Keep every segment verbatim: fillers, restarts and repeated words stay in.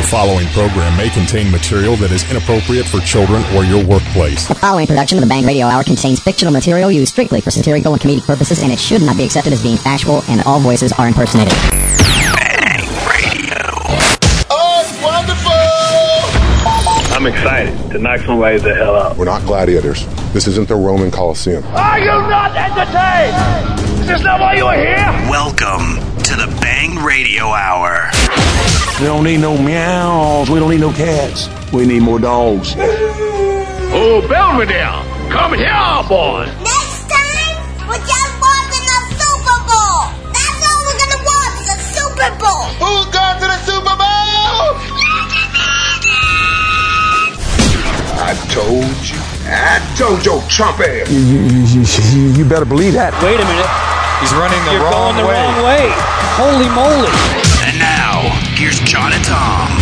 following program may contain material that is inappropriate for children or your workplace. The following production of the Bang Radio Hour contains fictional material used strictly for satirical and comedic purposes, and it should not be accepted as being factual, and all voices are impersonated. Bang Radio. Oh, it's wonderful! I'm excited to knock somebody the hell out. We're not gladiators. This isn't the Roman Colosseum. Are you not entertained? Is this not why you are here? Welcome to the Bang Radio Hour. We don't need no meows. We don't need no cats. We need more dogs. Oh, Belvedere, come here, boy. Next time, we're just watching the Super Bowl. That's all we're gonna watch, the Super Bowl. Who's going to the Super Bowl? I told you. I told your Trump ass. You, you, you, you better believe that. Wait a minute. He's running the You're wrong going the way. wrong way. Holy moly. And now, here's John and Tom.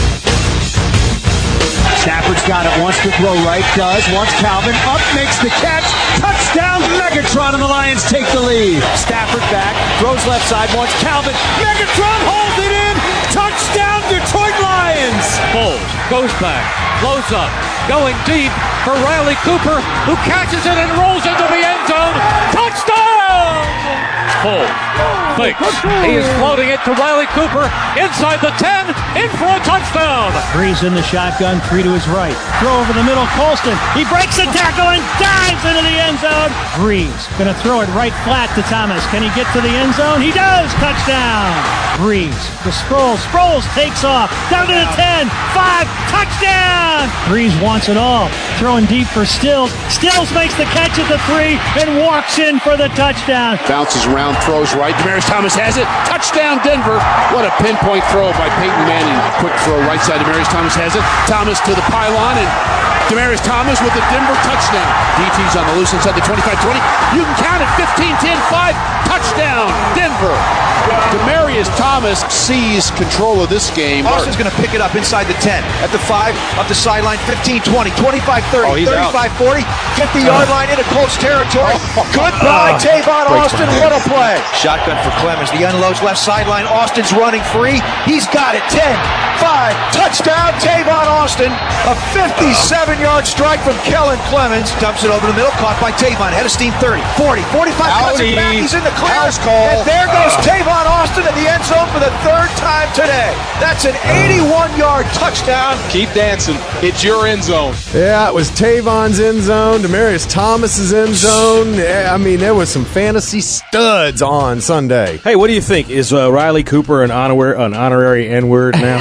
Stafford's got it, wants to throw right, does, wants Calvin, up, makes the catch, touchdown, Megatron, and the Lions take the lead. Stafford back, throws left side, wants Calvin, Megatron holds it in, touchdown, Detroit Lions! Foles goes back, blows up, going deep for Riley Cooper, who catches it and rolls into the end zone, touchdown! Foles fakes, he is floating it to Riley Cooper, inside the ten, in for a touchdown! Breeze in the shotgun, three to his right. Throw over the middle, Colston. He breaks the tackle and dives into the end zone. Breeze gonna throw it right flat to Thomas. Can he get to the end zone? He does! Touchdown! Breeze, the Sproles. Sproles takes off. Down to the ten. Five. Touchdown! Breeze wants it all. Throwing deep for Stills. Stills makes the catch at the three and walks in for the touchdown. Bounces around, throws right. Demaryius Thomas has it. Touchdown, Denver. What a pinpoint throw by Peyton Manning. Quick throw right side. Demaryius Thomas has it. Thomas to the pylon, and Demaryius Thomas with the Denver touchdown. D T's on the loose inside the twenty-five twenty. You can count it. fifteen ten five. Touchdown, Denver. Demaryius Thomas sees control of this game. Austin's going to pick it up inside the ten. At the five, up the sideline, fifteen twenty, twenty-five thirty, oh, thirty-five forty, fifty-yard uh, line into close territory. Oh, Goodbye, uh, Tavon Austin. What a play. Shotgun for Clemens. The unloads left sideline. Austin's running free. He's got it. ten, five, touchdown, Tavon Austin. A fifty-seven-yard strike from Kellen Clemens. Dumps it over the middle. Caught by Tavon. Head of steam thirty, forty, forty-five. Cuts it back. He's in the clear. And there goes Tavon Austin in the end zone for the third time today. That's an eighty-one-yard touchdown. Keep dancing. It's your end zone. Yeah, it was Tavon's end zone, Demaryius Thomas's end zone. Yeah, I mean, there was some fantasy studs on Sunday. Hey, what do you think? Is uh, Riley Cooper an, honor- an honorary N-word now?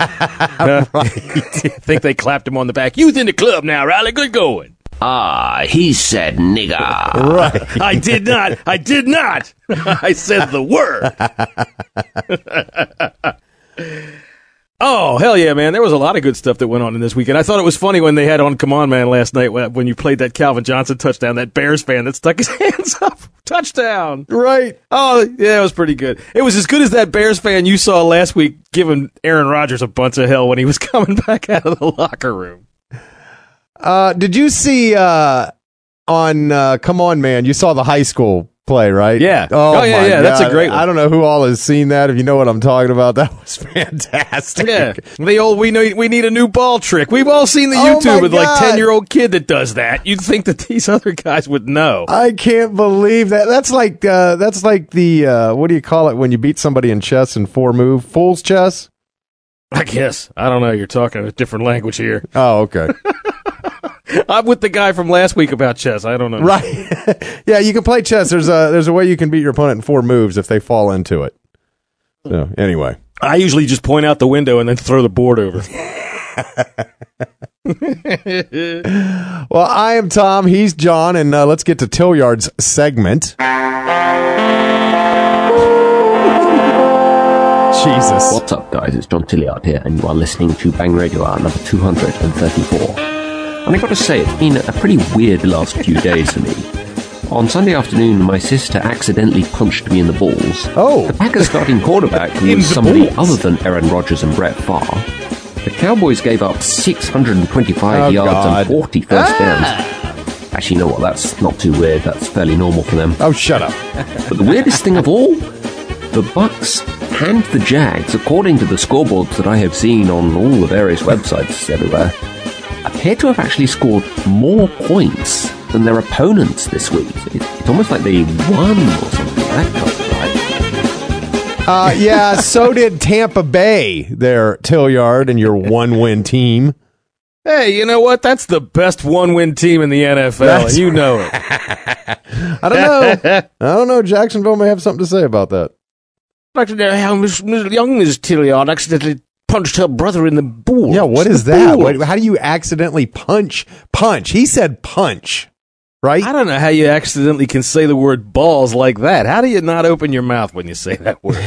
uh, right. Think they clapped him on the back. Youth in the club now, Riley. Good going. Ah, he said nigger. Right. I did not. I did not. I said the word. Oh, hell yeah, man. There was a lot of good stuff that went on in this weekend. I thought it was funny when they had on Come On Man last night when you played that Calvin Johnson touchdown, that Bears fan that stuck his hands up. Touchdown. Right. Oh, yeah, it was pretty good. It was as good as that Bears fan you saw last week giving Aaron Rodgers a bunch of hell when he was coming back out of the locker room. Uh, did you see uh, on uh, Come On Man, you saw the high school play, right? Yeah. Oh, oh yeah, my yeah. God. That's a great one. I don't know who all has seen that. If you know what I'm talking about, that was fantastic. Yeah. The old, we know we need a new ball trick. We've all seen the Oh, YouTube my with like God. ten-year-old kid that does that. You'd think that these other guys would know. I can't believe that. That's like uh, that's like the uh, what do you call it when you beat somebody in chess in four move? Fool's chess? I guess. I don't know. You're talking a different language here. Oh, okay. I'm with the guy from last week about chess. I don't know. Right. Yeah, you can play chess. There's a there's a way you can beat your opponent in four moves if they fall into it. So, anyway. I usually just point out the window and then throw the board over. Well, I am Tom. He's John. And uh, let's get to Tilliard's segment. Jesus. What's up, guys? It's John Tilliard here, and you are listening to Bang Radio Hour number two hundred thirty-four. And I've got to say, it's been a pretty weird last few days for me. On Sunday afternoon, my sister accidentally punched me in the balls. Oh. The Packers starting quarterback was somebody balls. other than Aaron Rodgers and Brett Favre. The Cowboys gave up six hundred twenty-five oh, yards God. and forty first ah. downs. Actually, you know what? That's not too weird. That's fairly normal for them. Oh, shut up. But the weirdest thing of all, the Bucs and the Jags, according to the scoreboards that I have seen on all the various websites everywhere, appear to have actually scored more points than their opponents this week. It, it's almost like they won or something. That can't be right. Uh, yeah, so did Tampa Bay, their Tilliard and your one-win team. Hey, you know what? That's the best one-win team in the N F L, That's and you know it. I don't know. I don't know. Jacksonville may have something to say about that. I'd like to know how Miss, Miss young Miss Tilliard accidentally punched her brother in the balls. Yeah, what is that? What, how do you accidentally punch? Punch. He said punch, right? I don't know how you accidentally can say the word balls like that. How do you not open your mouth when you say that word?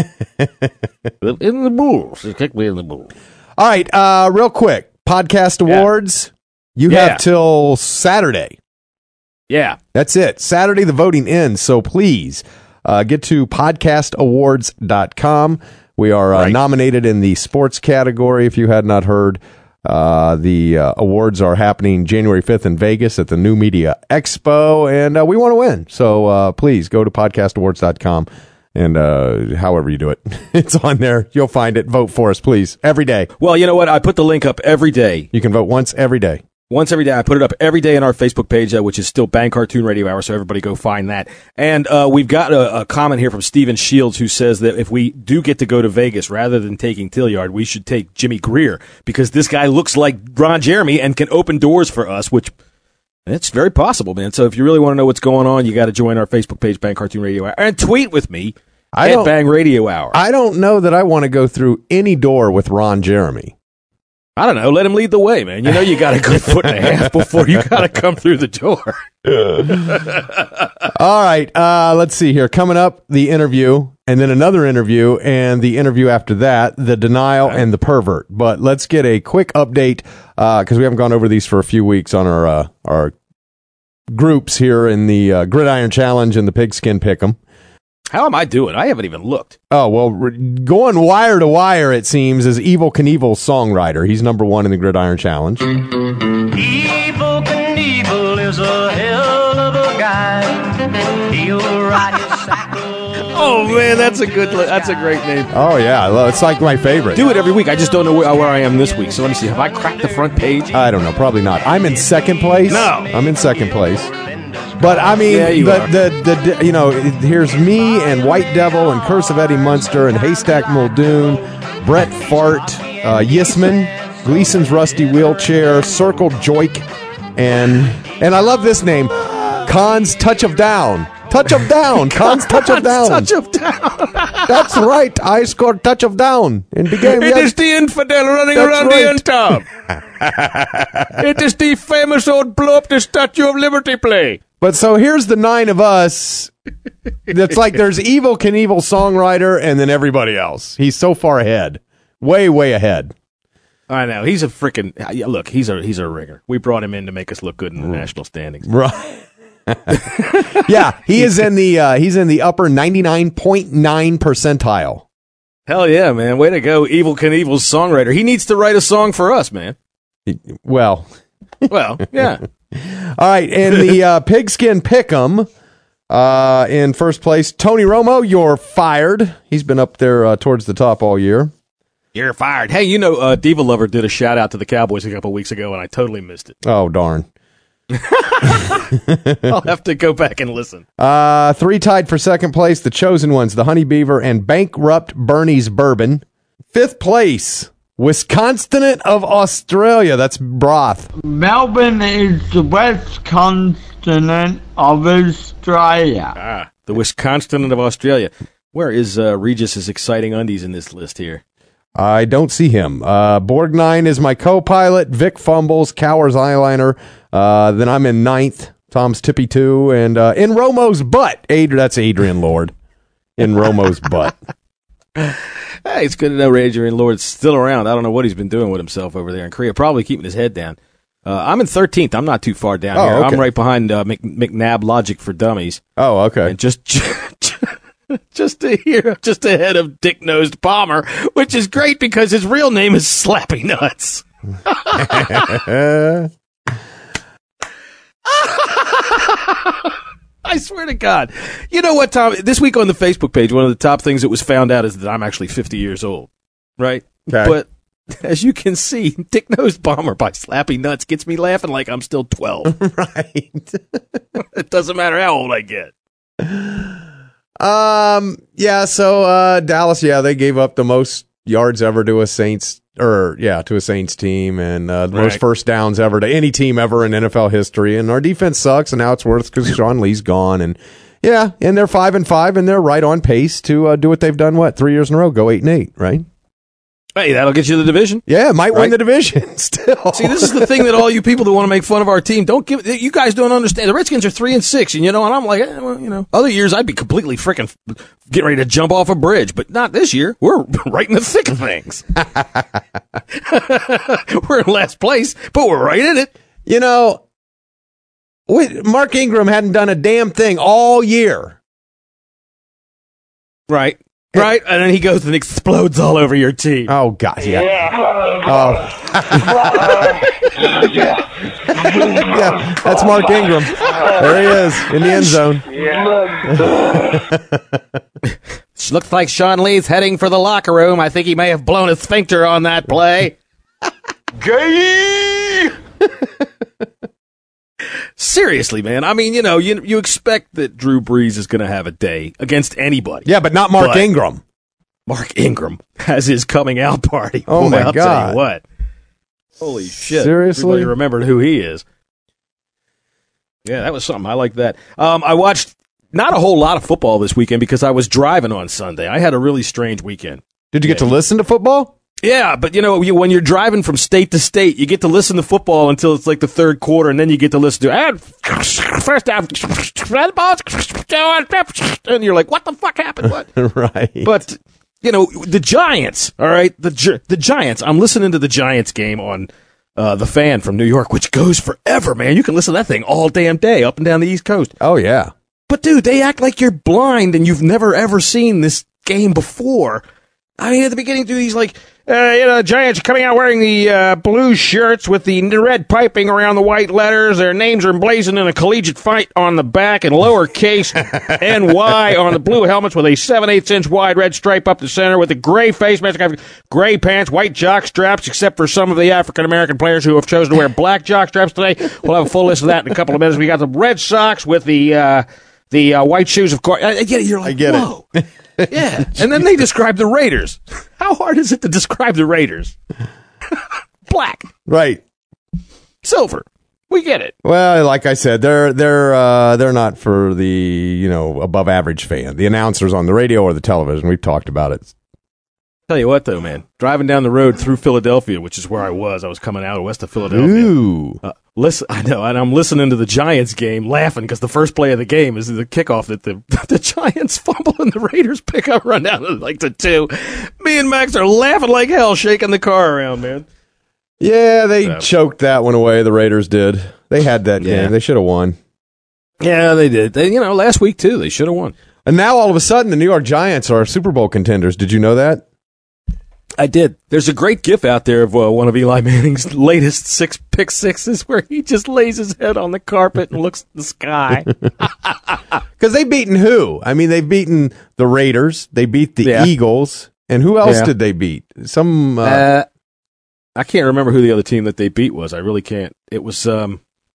In the balls. He kicked me in the balls. All right, uh, real quick. Podcast awards. Yeah. You yeah. have till Saturday. Yeah. That's it. Saturday, the voting ends. So please uh, get to podcast awards dot com. We are uh, right. nominated in the sports category. If you had not heard, uh, the uh, awards are happening January fifth in Vegas at the New Media Expo, and uh, we want to win. So uh, please go to podcast awards dot com, and uh, however you do it, it's on there. You'll find it. Vote for us, please, every day. Well, you know what? I put the link up every day. You can vote once every day. Once every day. I put it up every day in our Facebook page, uh, which is still Bang Cartoon Radio Hour, so everybody go find that. And uh, we've got a, a comment here from Steven Shields, who says that if we do get to go to Vegas, rather than taking Tilliard, we should take Jimmy Greer, because this guy looks like Ron Jeremy and can open doors for us, which it's very possible, man. So if you really want to know what's going on, you got to join our Facebook page, Bang Cartoon Radio Hour, and tweet with me I at Bang Radio Hour. I don't know that I want to go through any door with Ron Jeremy. I don't know. Let him lead the way, man. You know you got a good foot and a half before you got to come through the door. All right. Uh, let's see here. Coming up, the interview, and then another interview, and the interview after that, the denial and the pervert. But let's get a quick update, because uh, we haven't gone over these for a few weeks on our uh, our groups here in the uh, Gridiron Challenge and the Pigskin Pick'em. How am I doing? I haven't even looked. Oh, well, re- going wire to wire, it seems, is Evel Knievel's songwriter. He's number one in the Gridiron Challenge. Evel Knievel is a hell of a guy. He'll ride his cycle. Oh, man, that's a good, that's a great name. Oh, yeah, it's like my favorite. Do it every week. I just don't know where, where I am this week. So let me see. Have I cracked the front page? I don't know. Probably not. I'm in second place. No. I'm in second place. But, I mean, yeah, you, the, the, the, the, you know, here's me and White Devil and Curse of Eddie Munster and Haystack Muldoon, Brett Fart, uh, Yisman, Gleason's Rusty Wheelchair, Circle Joik, and and I love this name, Khan's Touch of Down. Touch of Down. Khan's Touch of Down. Touch of Down. That's right. I scored Touch of Down in the game. It yes. is the infidel running That's around right. the end town. It is the famous old blow up the Statue of Liberty play. But so here's the nine of us. It's like there's Evel Knievel songwriter and then everybody else. He's so far ahead. Way, way ahead. I know. He's a freaking look, he's a he's a ringer. We brought him in to make us look good in the national standings. Right. Yeah, he is in the uh, he's in the upper ninety-nine point nine percentile. Hell yeah, man. Way to go, Evel Knievel's songwriter. He needs to write a song for us, man. Well. Well, yeah. All right, and the uh, Pigskin Pick'em uh, in first place. Tony Romo, you're fired. He's been up there uh, towards the top all year. You're fired. Hey, you know, uh, Diva Lover did a shout out to the Cowboys a couple weeks ago, and I totally missed it. Oh, darn. I'll have to go back and listen. Uh, three tied for second place. The Chosen Ones, the Honey Beaver, and Bankrupt Bernie's Bourbon. Fifth place. Wisconsin of Australia. That's broth. Melbourne is the west continent of Australia. Ah, the Wisconsin of Australia. Where is uh, Regis' exciting undies in this list here? I don't see him. Uh, Borgnine is my co-pilot. Vic fumbles. Cowers eyeliner. Uh, then I'm in ninth. Tom's tippy two. And uh, in Romo's butt. Ad- that's Adrian Lord. In Romo's butt. Hey, it's good to know Adrian Lord's still around. I don't know what he's been doing with himself over there in Korea. Probably keeping his head down. Uh, I'm in thirteenth. I'm not too far down oh, here. Okay. I'm right behind uh, Mc, McNabb Logic for Dummies. Oh, okay. And just just to hear, just ahead of Dick Nosed Palmer, which is great because his real name is Slappy Nuts. I swear to God. You know what, Tom? This week on the Facebook page, one of the top things that was found out is that I'm actually fifty years old, right? Okay. But as you can see, Dick Nosed Bomber by Slappy Nuts gets me laughing like I'm still twelve. Right. It doesn't matter how old I get. Um. Yeah. So uh, Dallas. Yeah, they gave up the most yards ever to a Saints, or yeah, to a Saints team, and uh, the Right. most first downs ever to any team ever in N F L history. And our defense sucks, and now it's worse because Sean Lee's gone. And yeah, and they're five and five, and they're right on pace to uh, do what they've done. What three years in a row? Go eight and eight, right? Hey, that'll get you the division. Yeah, might Right. win the division still. See, this is the thing that all you people that want to make fun of our team don't give. You guys don't understand. The Redskins are three and six, and you know, and I'm like, eh, well, you know, other years I'd be completely freaking getting ready to jump off a bridge, but not this year. We're right in the thick of things. We're in last place, but we're right in it. You know, wait, Mark Ingram hadn't done a damn thing all year. Right. Right, and then he goes and explodes all over your team. Oh God, yeah. Oh, yeah. That's Mark Ingram. There he is in the end zone. Looks like Sean Lee's heading for the locker room. I think he may have blown a sphincter on that play. Gay! Seriously, man. I mean, you know, you you expect that Drew Brees is going to have a day against anybody. Yeah, but not Mark But Ingram. Mark Ingram has his coming out party. Oh, Boy, my I'll God. Tell you what. Holy shit. Seriously? Everybody remembered who he is. Yeah, that was something. I like that. Um, I watched not a whole lot of football this weekend because I was driving on Sunday. I had a really strange weekend. Did you get yeah. to listen to football? Yeah, but you know, you, when you're driving from state to state, you get to listen to football until it's like the third quarter, and then you get to listen to and first down, and you're like, "What the fuck happened?" What? Right. But you know, the Giants. All right, the the Giants. I'm listening to the Giants game on uh, the Fan from New York, which goes forever, man. You can listen to that thing all damn day up and down the East Coast. Oh yeah. But dude, they act like you're blind and you've never ever seen this game before. I mean, at the beginning, dude, he's like, uh, you know, the Giants are coming out wearing the uh, blue shirts with the red piping around the white letters. Their names are emblazoned in a collegiate fight on the back and lowercase N Y on the blue helmets with a seven eighths inch wide red stripe up the center with a gray face mask, gray pants, white jock straps, except for some of the African-American players who have chosen to wear black jock straps today. We'll have a full list of that in a couple of minutes. We got the red socks with the uh, the uh, white shoes, of course. I, I get it. You're like, I get whoa. it. Yeah, and then they describe the Raiders. How hard is it to describe the Raiders? Black, right? Silver. We get it. Well, like I said, they're they're uh, they're not for the you know above average fan. The announcers on the radio or the television. We've talked about it. Tell you what, though, man, driving down the road through Philadelphia, which is where I was, I was coming out west of Philadelphia. Ooh. Uh, listen, I know, and I'm listening to the Giants game, laughing because the first play of the game is the kickoff that the the Giants fumble and the Raiders pick up, run down to like the two. Me and Max are laughing like hell, shaking the car around, man. Yeah, they so. choked that one away. The Raiders did. They had that Yeah. game. They should have won. Yeah, they did. They, you know, last week too, they should have won. And now all of a sudden, the New York Giants are Super Bowl contenders. Did you know that? I did. There's a great gif out there of uh, one of Eli Manning's latest six pick sixes where he just lays his head on the carpet and looks at the sky. Because they've beaten who? I mean, they've beaten the Raiders. They beat the Yeah. Eagles. And who else Yeah. did they beat? Some. Uh, Uh, I can't remember who the other team that they beat was. I really can't. It was, um,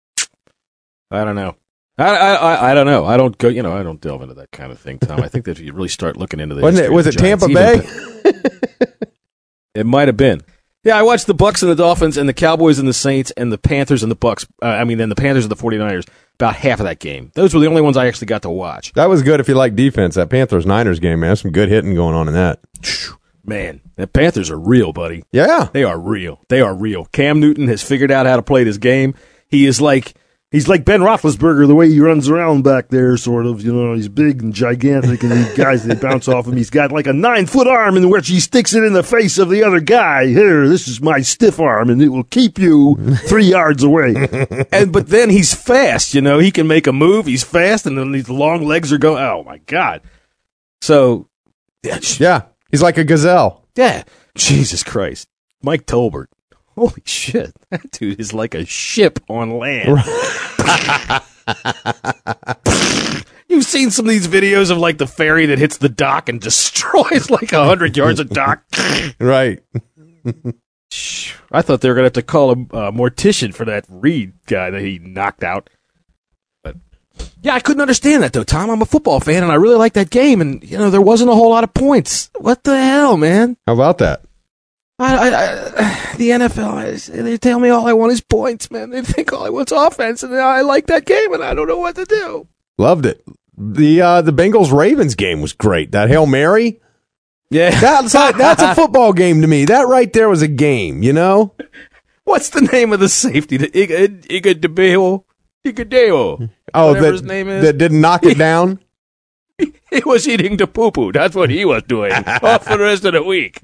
I don't know. I, I I I don't know. I don't go. You know, I don't delve into that kind of thing, Tom. I think that if you really start looking into the wasn't history it, was of it the Giants, Tampa even- Bay? It might have been. Yeah, I watched the Bucks and the Dolphins and the Cowboys and the Saints and the Panthers and the Bucks. Uh, I mean, then the Panthers and the 49ers. About half of that game. Those were the only ones I actually got to watch. That was good if you like defense. That Panthers-Niners game, man. There's some good hitting going on in that. Man, the Panthers are real, buddy. Yeah. They are real. They are real. Cam Newton has figured out how to play this game. He is like he's like Ben Roethlisberger, the way he runs around back there, sort of. You know, he's big and gigantic, and these guys, they bounce off him. He's got like a nine-foot arm in which he sticks it in the face of the other guy. Here, this is my stiff arm, and it will keep you three yards away. And But then he's fast, you know. He can make a move. He's fast, and then these long legs are going, oh, my God. So, yeah. Yeah. He's like a gazelle. Yeah. Jesus Christ. Mike Tolbert. Holy shit. That dude is like a ship on land. You've seen some of these videos of like the ferry that hits the dock and destroys like a hundred yards of dock. Right. I thought they were going to have to call a uh, mortician for that Reed guy that he knocked out. But yeah, I couldn't understand that though, Tom. I'm a football fan and I really like that game, and you know there wasn't a whole lot of points. What the hell, man? How about that? I, I, I, the N F L, I, they tell me all I want is points, man. They think all I want is offense, and I like that game, and I don't know what to do. Loved it. The uh, the Bengals Ravens game was great. That Hail Mary. Yeah, that's a, that's a football game to me. That right there was a game, you know? What's the name of the safety? Iguodala? Iguodala. Oh, whatever that, his name is. That didn't knock it down? He was eating the poo-poo. That's what he was doing. Off for the rest of the week.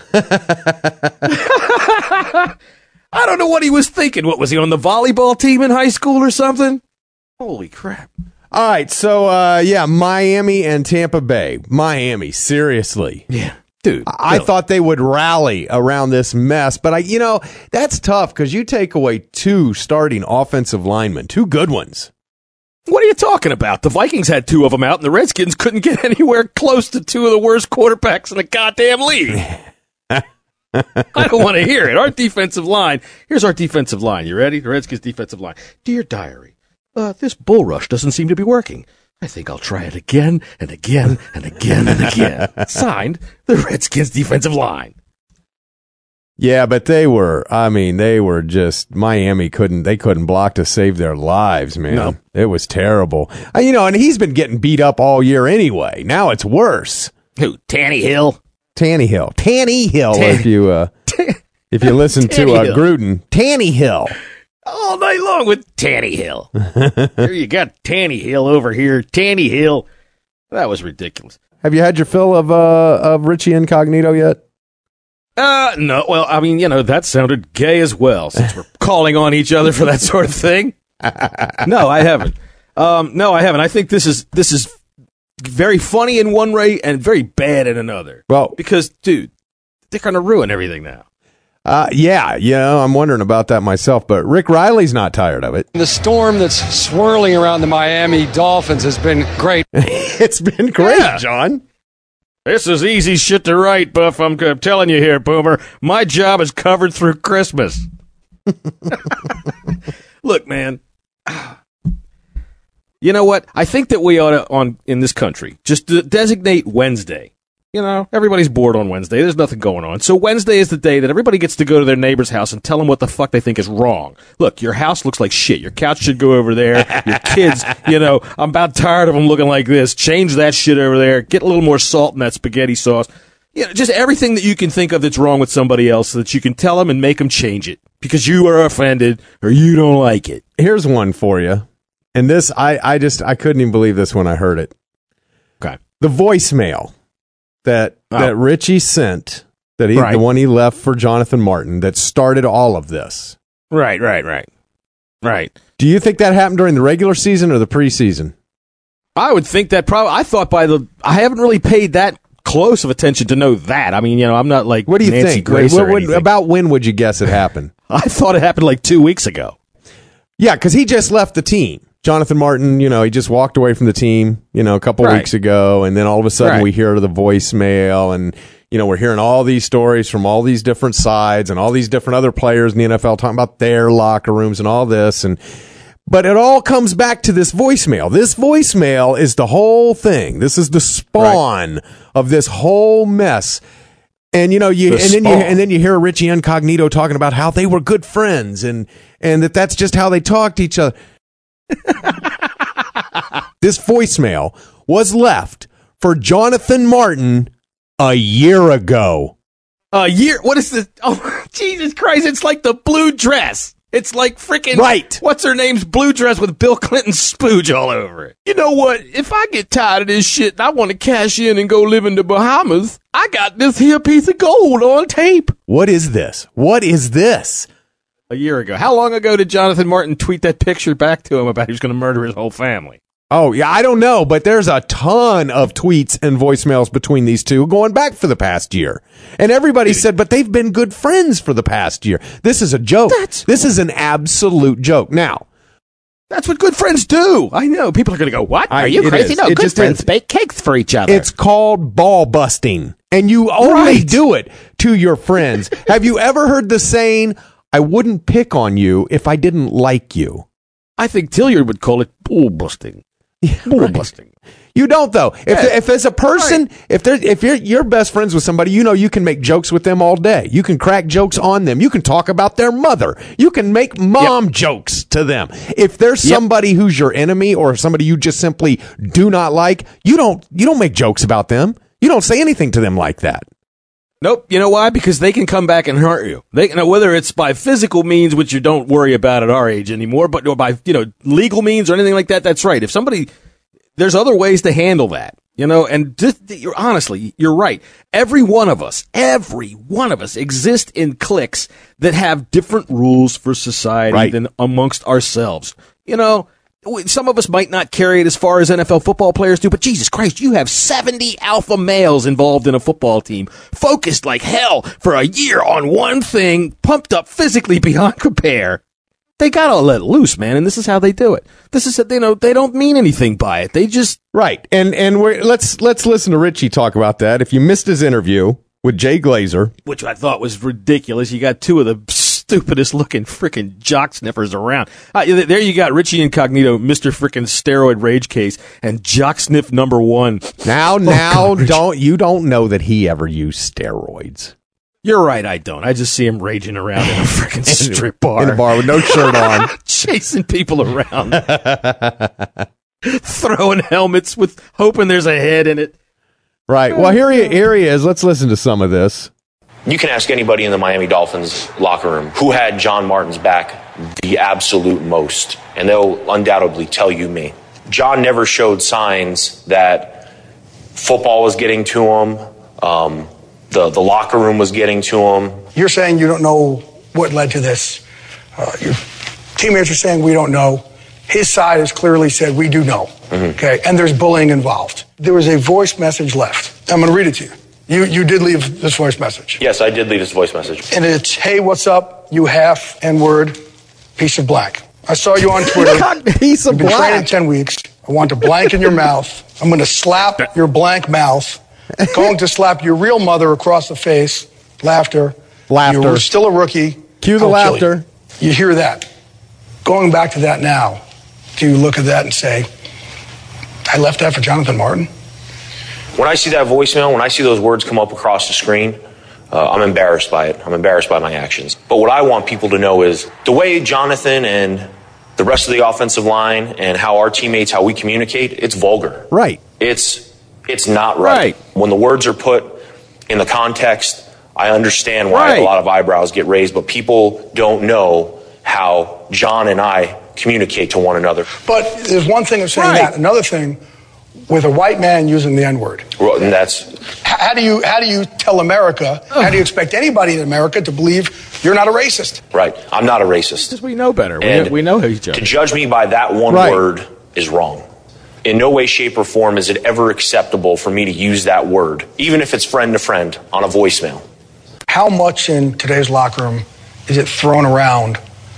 I don't know what he was thinking. What, was he on the volleyball team in high school or something? Holy crap. All right, so, uh, yeah, Miami and Tampa Bay. Miami, seriously. Yeah, dude. I really. thought they would rally around this mess, but, I, you know, that's tough because you take away two starting offensive linemen, two good ones. What are you talking about? The Vikings had two of them out, and the Redskins couldn't get anywhere close to two of the worst quarterbacks in the goddamn league. I don't want to hear it. Our defensive line. Here's our defensive line. You ready? The Redskins' defensive line. Dear Diary. Uh, this bull rush doesn't seem to be working. I think I'll try it again and again and again and again. Signed, the Redskins defensive line. Yeah, but they were, I mean, they were just, Miami couldn't, they couldn't block to save their lives, man. No. It was terrible. Uh, you know, and he's been getting beat up all year anyway. Now it's worse. Who, Tannehill? Tannehill. Tannehill, Tan- if you, uh, if you listen to uh, Gruden. Tannehill. All night long with Tannehill. Here you got Tannehill over here. Tannehill. That was ridiculous. Have you had your fill of uh, of Richie Incognito yet? Uh, no. Well, I mean, you know, that sounded gay as well, since we're calling on each other for that sort of thing. No, I haven't. Um, no, I haven't. I think this is this is very funny in one way and very bad in another. Well, because, dude, they're going to ruin everything now. Uh, yeah, you know, I'm wondering about that myself, but Rick Riley's not tired of it. The storm that's swirling around the Miami Dolphins has been great. It's been great, yeah. John. This is easy shit to write, Buff. I'm, I'm telling you here, Boomer. My job is covered through Christmas. Look, man. You know what? I think that we ought to, on in this country, just to designate Wednesday. You know, everybody's bored on Wednesday. There's nothing going on. So Wednesday is the day that everybody gets to go to their neighbor's house and tell them what the fuck they think is wrong. Look, your house looks like shit. Your couch should go over there. Your kids, you know, I'm about tired of them looking like this. Change that shit over there. Get a little more salt in that spaghetti sauce. You know, just everything that you can think of that's wrong with somebody else so that you can tell them and make them change it because you are offended or you don't like it. Here's one for you. And this, I, I just, I couldn't even believe this when I heard it. Okay. The voicemail that oh. that Richie sent, that he, right. the one he left for Jonathan Martin, that started all of this. Right, right, right. Right. Do you think that happened during the regular season or the preseason? I would think that probably, I thought by the, I haven't really paid that close of attention to know that. I mean, you know, I'm not like What do you Nancy think? Grace what, or what, about when would you guess it happened? I thought it happened like two weeks ago. Yeah, because he just left the team. Jonathan Martin, you know, he just walked away from the team, you know, a couple right. weeks ago, and then all of a sudden right. we hear the voicemail, and, you know, we're hearing all these stories from all these different sides and all these different other players in the N F L talking about their locker rooms and all this, and but it all comes back to this voicemail. This voicemail is the whole thing. This is the spawn right. of this whole mess. And you know, you the and then spawn. you and then you hear Richie Incognito talking about how they were good friends and and that that's just how they talk to each other. This voicemail was left for Jonathan Martin a year ago. A year? What is this? Oh, Jesus Christ. It's like the blue dress. It's like freaking, right. What's her name's blue dress with Bill Clinton's spooge all over it. You know what? If I get tired of this shit and I want to cash in and go live in the Bahamas, I got this here piece of gold on tape. What is this? What is this? A year ago. How long ago did Jonathan Martin tweet that picture back to him about he was going to murder his whole family? Oh, yeah, I don't know, but there's a ton of tweets and voicemails between these two going back for the past year. And everybody said, but they've been good friends for the past year. This is a joke. That's- this is an absolute joke. Now, That's what good friends do. I know. People are going to go, what? I- Are you it crazy? is. No, It good just friends is. bake cakes for each other. It's called ball busting, and you only Right. do it to your friends. Have you ever heard the saying, I wouldn't pick on you if I didn't like you? I think Tilliard would call it bull busting. Bull Right. busting. You don't though. If Yeah. if there's a person, Right. if there if you're you're best friends with somebody, you know you can make jokes with them all day. You can crack jokes on them. You can talk about their mother. You can make mom Yep. jokes to them. If there's Yep. somebody who's your enemy or somebody you just simply do not like, you don't you don't make jokes about them. You don't say anything to them like that. Nope. You know why? Because they can come back and hurt you. They you know, whether it's by physical means, which you don't worry about at our age anymore, but or by you know legal means or anything like that. That's right. If somebody, there's other ways to handle that. You know, and just, you're honestly, you're right. Every one of us, every one of us exist in cliques that have different rules for society Right. than amongst ourselves. You know, we- some of us might not carry it as far as N F L football players do, but Jesus Christ, you have seventy alpha males involved in a football team, focused like hell for a year on one thing, pumped up physically beyond compare. They gotta let loose, man, and this is how they do it. This is, you know, they don't mean anything by it. They just Right. And and we're let's let's listen to Richie talk about that. If you missed his interview with Jay Glazer, which I thought was ridiculous. You got two of the stupidest looking freaking jock sniffers around. Uh, there you got Richie Incognito, Mister freaking steroid rage case, and jock sniff number one. now now don't you don't know that he ever used steroids. You're right, I don't. I just see him raging around in a freaking strip bar. In a bar with no shirt on. Chasing people around. Throwing helmets with hoping there's a head in it. Right. Well, here he, here he is. Let's listen to some of this. You can ask anybody in the Miami Dolphins locker room who had John Martin's back the absolute most, and they'll undoubtedly tell you me. John never showed signs that football was getting to him, um, the, the locker room was getting to him. You're saying you don't know what led to this. Uh, your teammates are saying we don't know. His side has clearly said we do know. Mm-hmm. Okay, and there's bullying involved. There was a voice message left. I'm going to read it to you. You you did leave this voice message. Yes, I did leave this voice message. And it's, hey, what's up, you half N-word piece of black. I saw you on Twitter. Piece of You've been black. training ten weeks. I want to blank in your mouth. I'm going to slap your blank mouth. Going to slap your real mother across the face. Laughter. Laughter. You're still a rookie. Cue the I'll kill laughter. You. You hear that. Going back to that now, do you look at that and say, I left that for Jonathan Martin? When I see that voicemail, when I see those words come up across the screen, uh, I'm embarrassed by it. I'm embarrassed by my actions. But what I want people to know is the way Jonathan and the rest of the offensive line and how our teammates, how we communicate, it's vulgar. Right. It's it's not right. Right. When the words are put in the context, I understand why Right. a lot of eyebrows get raised, but people don't know how John and I communicate to one another. But there's one thing of saying Right. that. Another thing, with a white man using the N-word. Well, and that's H- How do you how do you tell America? How do you expect anybody in America to believe you're not a racist? right. I'm not a racist. Because we know better. We, And we know each To other. judge me by that one Right. word is wrong. In no way, shape, or form is it ever acceptable for me to use that word, even if it's friend to friend, on a voicemail. How much in today's locker room is it thrown around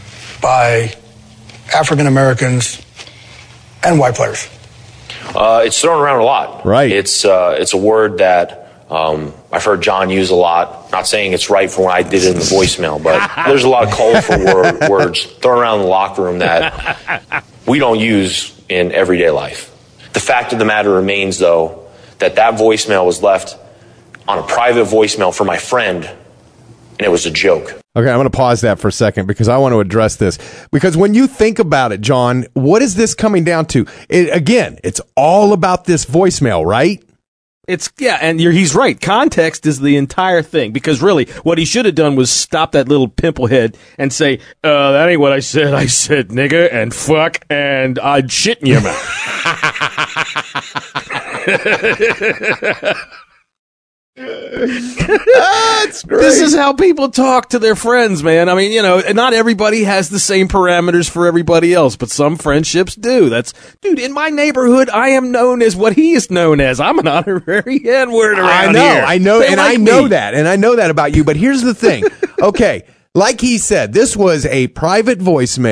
by African Americans and white players? Uh, it's thrown around a lot. Right. It's uh, it's a word that um, I've heard John use a lot. Not saying it's right for when I did it in the voicemail, but there's a lot of colorful word, words thrown around in the locker room that we don't use in everyday life. The fact of the matter remains, though, that that voicemail was left on a private voicemail for my friend, and it was a joke. Okay, I'm going to pause that for a second because I want to address this. Because when you think about it, John, what is this coming down to? It, again, it's all about this voicemail, right? It's yeah, and you're, he's right. Context is the entire thing because really, what he should have done was stop that little pimple head and say, uh, "That ain't what I said. I said nigga and fuck and I'd shit in your mouth." That's great. This is how people talk to their friends, man. I mean, you know, not everybody has the same parameters for everybody else, but some friendships do. That's, dude, in my neighborhood, I am known as what he is known as. I'm an honorary N-word around I know, here. I know, They and like I know me. that, and I know that about you. But here's the thing. Okay, like he said, this was a private voicemail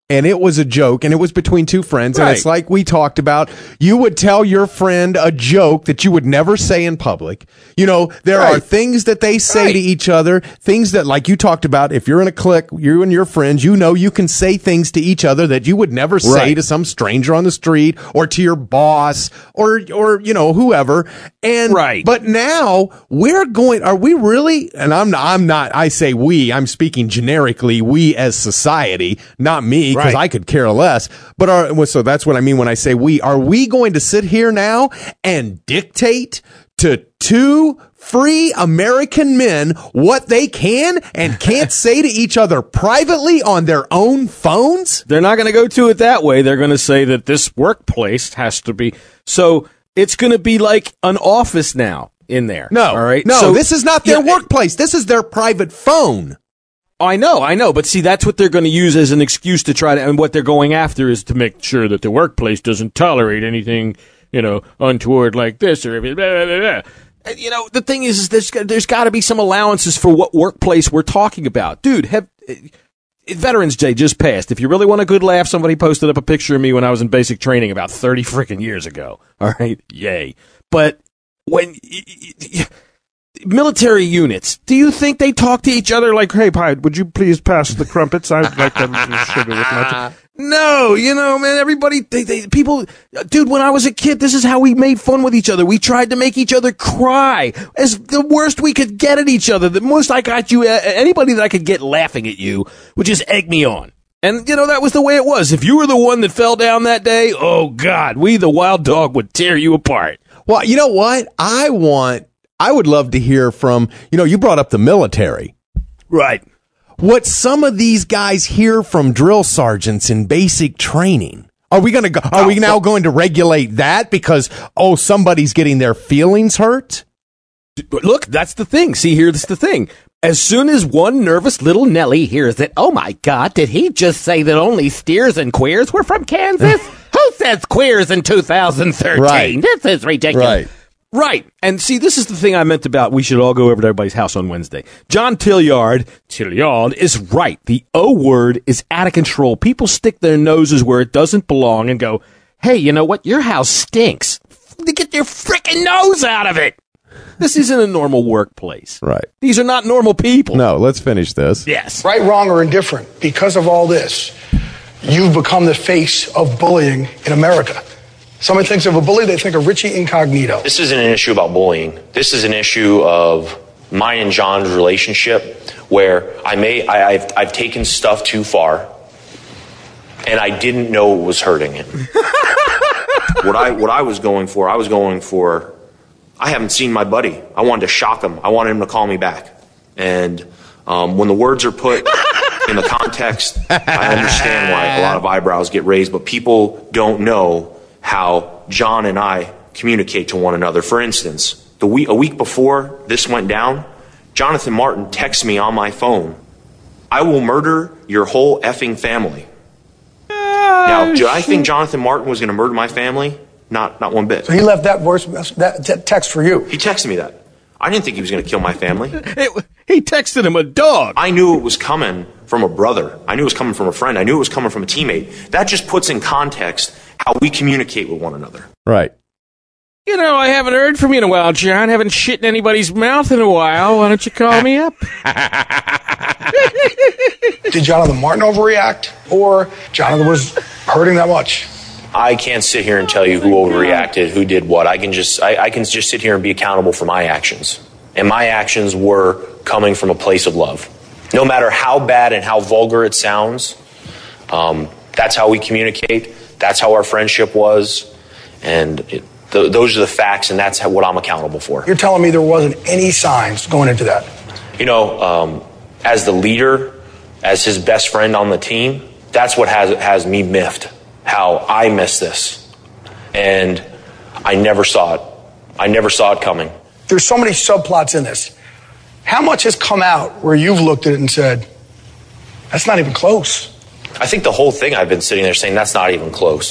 and it was a joke, and it was between two friends, Right. and it's like we talked about. You would tell your friend a joke that you would never say in public. You know, there Right. are things that they say Right. to each other, things that, like you talked about, if you're in a clique, you and your friends, you know you can say things to each other that you would never say Right. to some stranger on the street or to your boss or, or you know, whoever. And Right. But now we're going, are we really, and I'm not, I'm not, I say we, I'm speaking generically, we as society, not me, because Right. I could care less. But are, well, so that's what I mean when I say we. Are we going to sit here now and dictate to two free American men what they can and can't say to each other privately on their own phones? They're not going to go to it that way. They're going to say that this workplace has to be. So it's going to be like an office now in there. No, all right. no, So- this is not their Yeah, workplace. This is their private phone. I know, I know, but see, that's what they're going to use as an excuse to try to, and what they're going after is to make sure that the workplace doesn't tolerate anything, you know, untoward like this or blah, blah, blah, blah. And, you know, the thing is, is there's there's got to be some allowances for what workplace we're talking about, dude. Have uh, Veterans Day just passed. If you really want a good laugh, somebody posted up a picture of me when I was in basic training about thirty freaking years ago. All right, yay! But when. Y- y- y- military units, do you think they talk to each other like, hey, Pied, would you please pass the crumpets? I'd like them to sugar with my tea. No, you know, man, everybody, they, they, people, dude, when I was a kid, this is how we made fun with each other. We tried to make each other cry as the worst we could get at each other. The most I got you, uh, anybody that I could get laughing at you would just egg me on. And, you know, that was the way it was. If you were the one that fell down that day, oh, God, we, the wild dog, would tear you apart. Well, you know what? I want, I would love to hear from, you know, you brought up the military. Right. What some of these guys hear from drill sergeants in basic training. Are we going to go, are we now going to regulate that because, oh, somebody's getting their feelings hurt? Look, that's the thing. See, here's the thing. As soon as one nervous little Nelly hears that, oh my God, did he just say that only steers and queers were from Kansas? Who says queers in two thousand thirteen? Right. This is ridiculous. Right. Right. And see, this is the thing I meant about we should all go over to everybody's house on Wednesday. John Tilliard, Tilliard is right. The O word is out of control. People stick their noses where it doesn't belong and go, hey, you know what? Your house stinks. Get your frickin' nose out of it. This isn't a normal workplace. Right. These are not normal people. No, let's finish this. Yes. Right, wrong, or indifferent, because of all this, you've become the face of bullying in America. Somebody thinks of a bully, they think of Richie Incognito. This isn't an issue about bullying. This is an issue of mine and John's relationship where I may, I, I've, I've taken stuff too far and I didn't know it was hurting him. what I, what I was going for, I was going for, I haven't seen my buddy. I wanted to shock him. I wanted him to call me back. And um, when the words are put in the context, I understand why a lot of eyebrows get raised, but people don't know how John and I communicate to one another. For instance, the week, a week before this went down, Jonathan Martin texts me on my phone, I will murder your whole effing family. Now, do I think Jonathan Martin was going to murder my family? Not, not one bit. So he left that voice, that t- text for you. He texted me that. I didn't think he was going to kill my family. It, he texted him a dog. I knew it was coming from a brother. I knew it was coming from a friend. I knew it was coming from a teammate. That just puts in context how we communicate with one another. Right. You know, I haven't heard from you in a while, John. Haven't shit in anybody's mouth in a while. Why don't you call me up? Did Jonathan Martin overreact, or Jonathan was hurting that much? I can't sit here and tell you who overreacted, who did what. I can just I, I can just sit here and be accountable for my actions. And my actions were coming from a place of love. No matter how bad and how vulgar it sounds, um, that's how we communicate. That's how our friendship was. And it, th- those are the facts, and that's how, what I'm accountable for. You're telling me there wasn't any signs going into that? You know, um, as the leader, as his best friend on the team, that's what has has me miffed. How I missed this. And I never saw it. I never saw it coming. There's so many subplots in this. How much has come out where you've looked at it and said, that's not even close? I think the whole thing I've been sitting there saying that's not even close.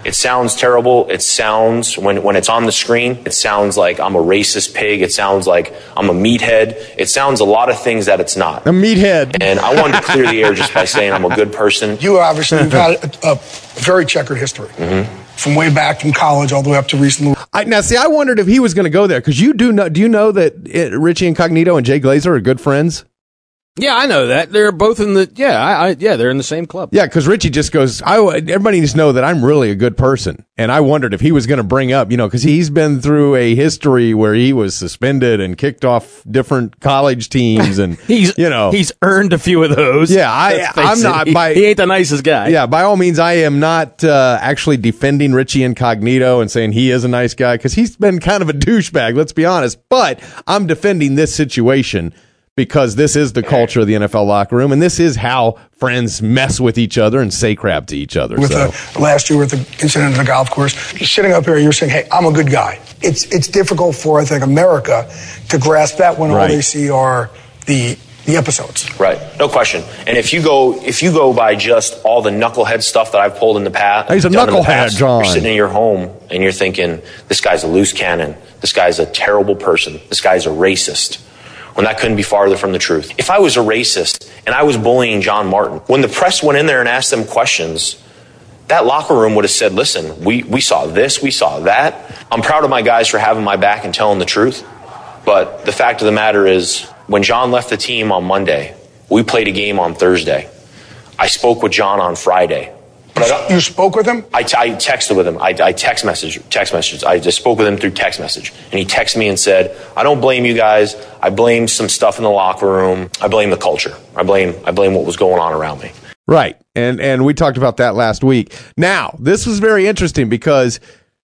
It sounds terrible. It sounds, when, when it's on the screen, it sounds like I'm a racist pig. It sounds like I'm a meathead. It sounds a lot of things that it's not. A meathead. And I wanted to clear the air just by saying I'm a good person. You obviously have had a, a very checkered history. Mm-hmm. From way back from college all the way up to recently. I, now, see, I wondered if he was going to go there, because you do know. Do you know that it, Richie Incognito and Jay Glazer are good friends? Yeah, I know that. They're both in the, yeah, I, I, yeah, they're in the same club. Yeah, because Richie just goes, I, everybody needs to know that I'm really a good person. And I wondered if he was going to bring up, you know, because he's been through a history where he was suspended and kicked off different college teams. And, he's, you know, he's earned a few of those. Yeah, I, I'm not, he, by, he ain't the nicest guy. Yeah, by all means, I am not uh, actually defending Richie Incognito and saying he is a nice guy, because he's been kind of a douchebag, let's be honest. But I'm defending this situation, because this is the culture of the N F L locker room, and this is how friends mess with each other and say crap to each other. With so. the, last year with the incident at the golf course, just sitting up here, you're saying, hey, I'm a good guy. It's it's difficult for, I think, America to grasp that when right. all they see are the the episodes. Right, no question. And if you go if you go by just all the knucklehead stuff that I've pulled in the past, he's a knucklehead, past, John. You're sitting in your home and you're thinking, this guy's a loose cannon. This guy's a terrible person. This guy's a racist. When that couldn't be farther from the truth. If I was a racist and I was bullying John Martin, when the press went in there and asked them questions, that locker room would have said, listen, we, we saw this, we saw that. I'm proud of my guys for having my back and telling the truth. But the fact of the matter is, when John left the team on Monday, we played a game on Thursday. I spoke with John on Friday. But I you spoke with him? I, t- I texted with him. I, I text message, text messages. I just spoke with him through text message. And he texted me and said, I don't blame you guys. I blame some stuff in the locker room. I blame the culture. I blame I blame what was going on around me. Right. And and we talked about that last week. Now, this was very interesting, because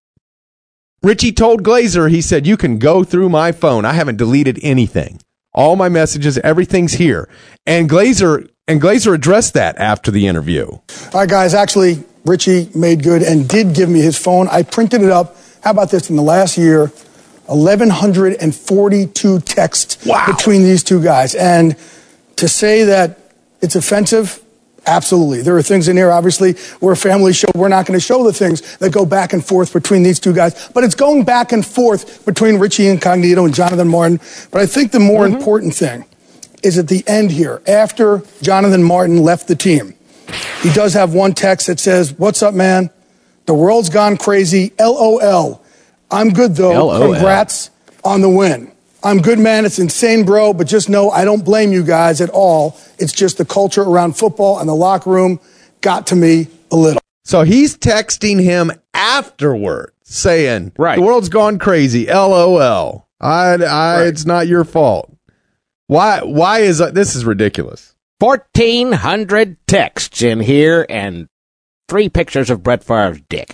Richie told Glazer, he said, you can go through my phone. I haven't deleted anything. All my messages, everything's here. And Glazer and Glazer addressed that after the interview. All right, guys, actually, Richie made good and did give me his phone. I printed it up. How about this? In the last year, eleven forty-two texts wow. between these two guys. And to say that it's offensive, absolutely. There are things in here, obviously, we're a family show. We're not going to show the things that go back and forth between these two guys. But it's going back and forth between Richie Incognito and Jonathan Martin. But I think the more mm-hmm. important thing is at the end here, after Jonathan Martin left the team. He does have one text that says, what's up, man? The world's gone crazy. L O L. I'm good, though. L O L. Congrats on the win. I'm good, man. It's insane, bro. But just know I don't blame you guys at all. It's just the culture around football and the locker room got to me a little. So he's texting him afterward saying, right. the world's gone crazy. L O L. I, I, right. It's not your fault. Why, why is uh, this is ridiculous? fourteen hundred texts in here and three pictures of Brett Favre's dick.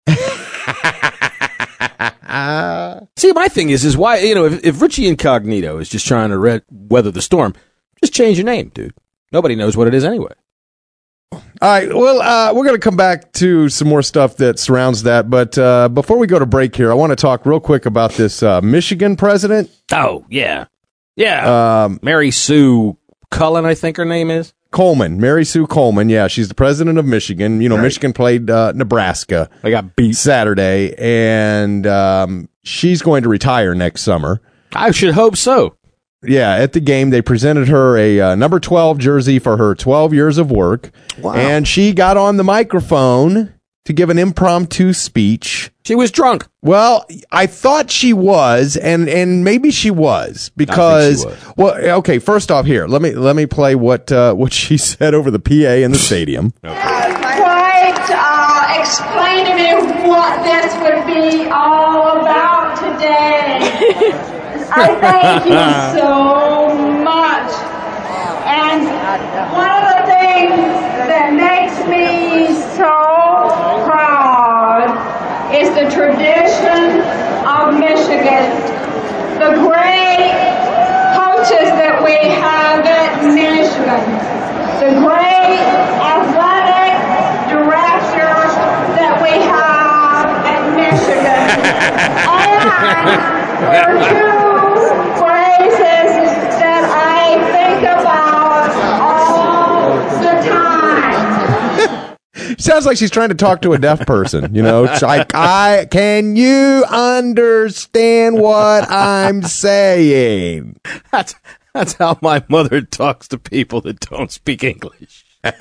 See, my thing is, is why, you know, if, if Richie Incognito is just trying to re- weather the storm, just change your name, dude. Nobody knows what it is anyway. All right, well, uh, we're going to come back to some more stuff that surrounds that, but uh, before we go to break here, I want to talk real quick about this uh, Michigan president. Oh, yeah. Yeah. Um, Mary Sue Cullen, I think her name is. Coleman, Mary Sue Coleman. Yeah, she's the president of Michigan. You know, right. Michigan played uh, Nebraska. They got beat Saturday, and um, she's going to retire next summer. I should hope so. Yeah, at the game, they presented her a uh, number twelve jersey for her twelve years of work. Wow. And she got on the microphone to give an impromptu speech. She was drunk. Well, I thought she was, and, and maybe she was, because I think she was. Well, okay, first off here, let me let me play what uh, what she said over the P A in the stadium. Okay. Quite uh, explain to me what this would be all about today. I thank you so much. And one of the things that makes me so proud is the tradition of Michigan, the great coaches that we have at Michigan, the great athletic directors that we have at Michigan. And there are two phrases that I think about all the time. sounds like she's trying to talk to a deaf person. You know, it's like, I can you understand what I'm saying? That's that's how my mother talks to people that don't speak English.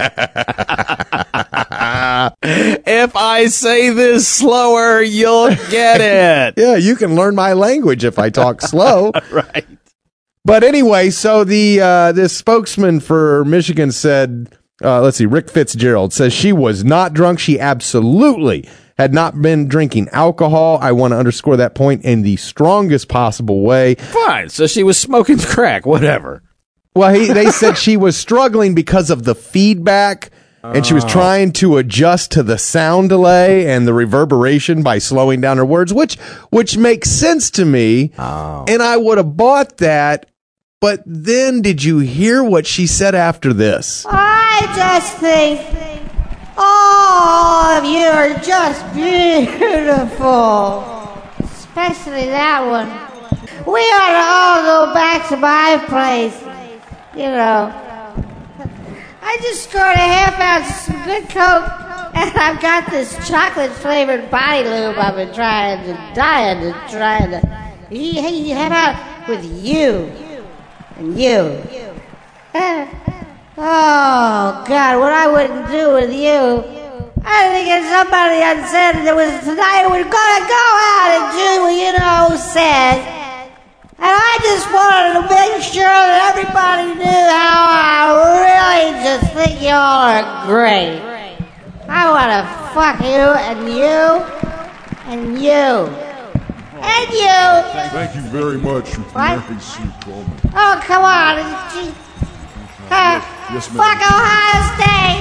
If I say this slower, you'll get it. Yeah, you can learn my language if I talk slow. Right. But anyway, so the uh, this spokesman for Michigan said, uh, let's see, Rick Fitzgerald says she was not drunk. She absolutely had not been drinking alcohol. I want to underscore that point in the strongest possible way. Fine. So she was smoking crack, whatever. Well, he, they said she was struggling because of the feedback, and she was trying to adjust to the sound delay and the reverberation by slowing down her words, which which makes sense to me. Oh. And I would have bought that. But then did you hear what she said after this? I just think all of you are just beautiful. Especially that one. We ought to all go back to my place. You know. I just scored a half ounce of some good Coke, and I've got this chocolate-flavored body lube I've been trying to, dying to, trying to. He, he, how about with you? And you. Uh, oh, God, what I wouldn't do with you. I think if somebody had said that was tonight we're going to go out and do what you know said. And I just wanted to make sure that everybody knew how I really just think y'all are great. I want to fuck you and you and you. And you. Thank you very much. What? Mary Sue Coleman. Oh, come on. Uh, yes, ma'am. fuck Ohio State.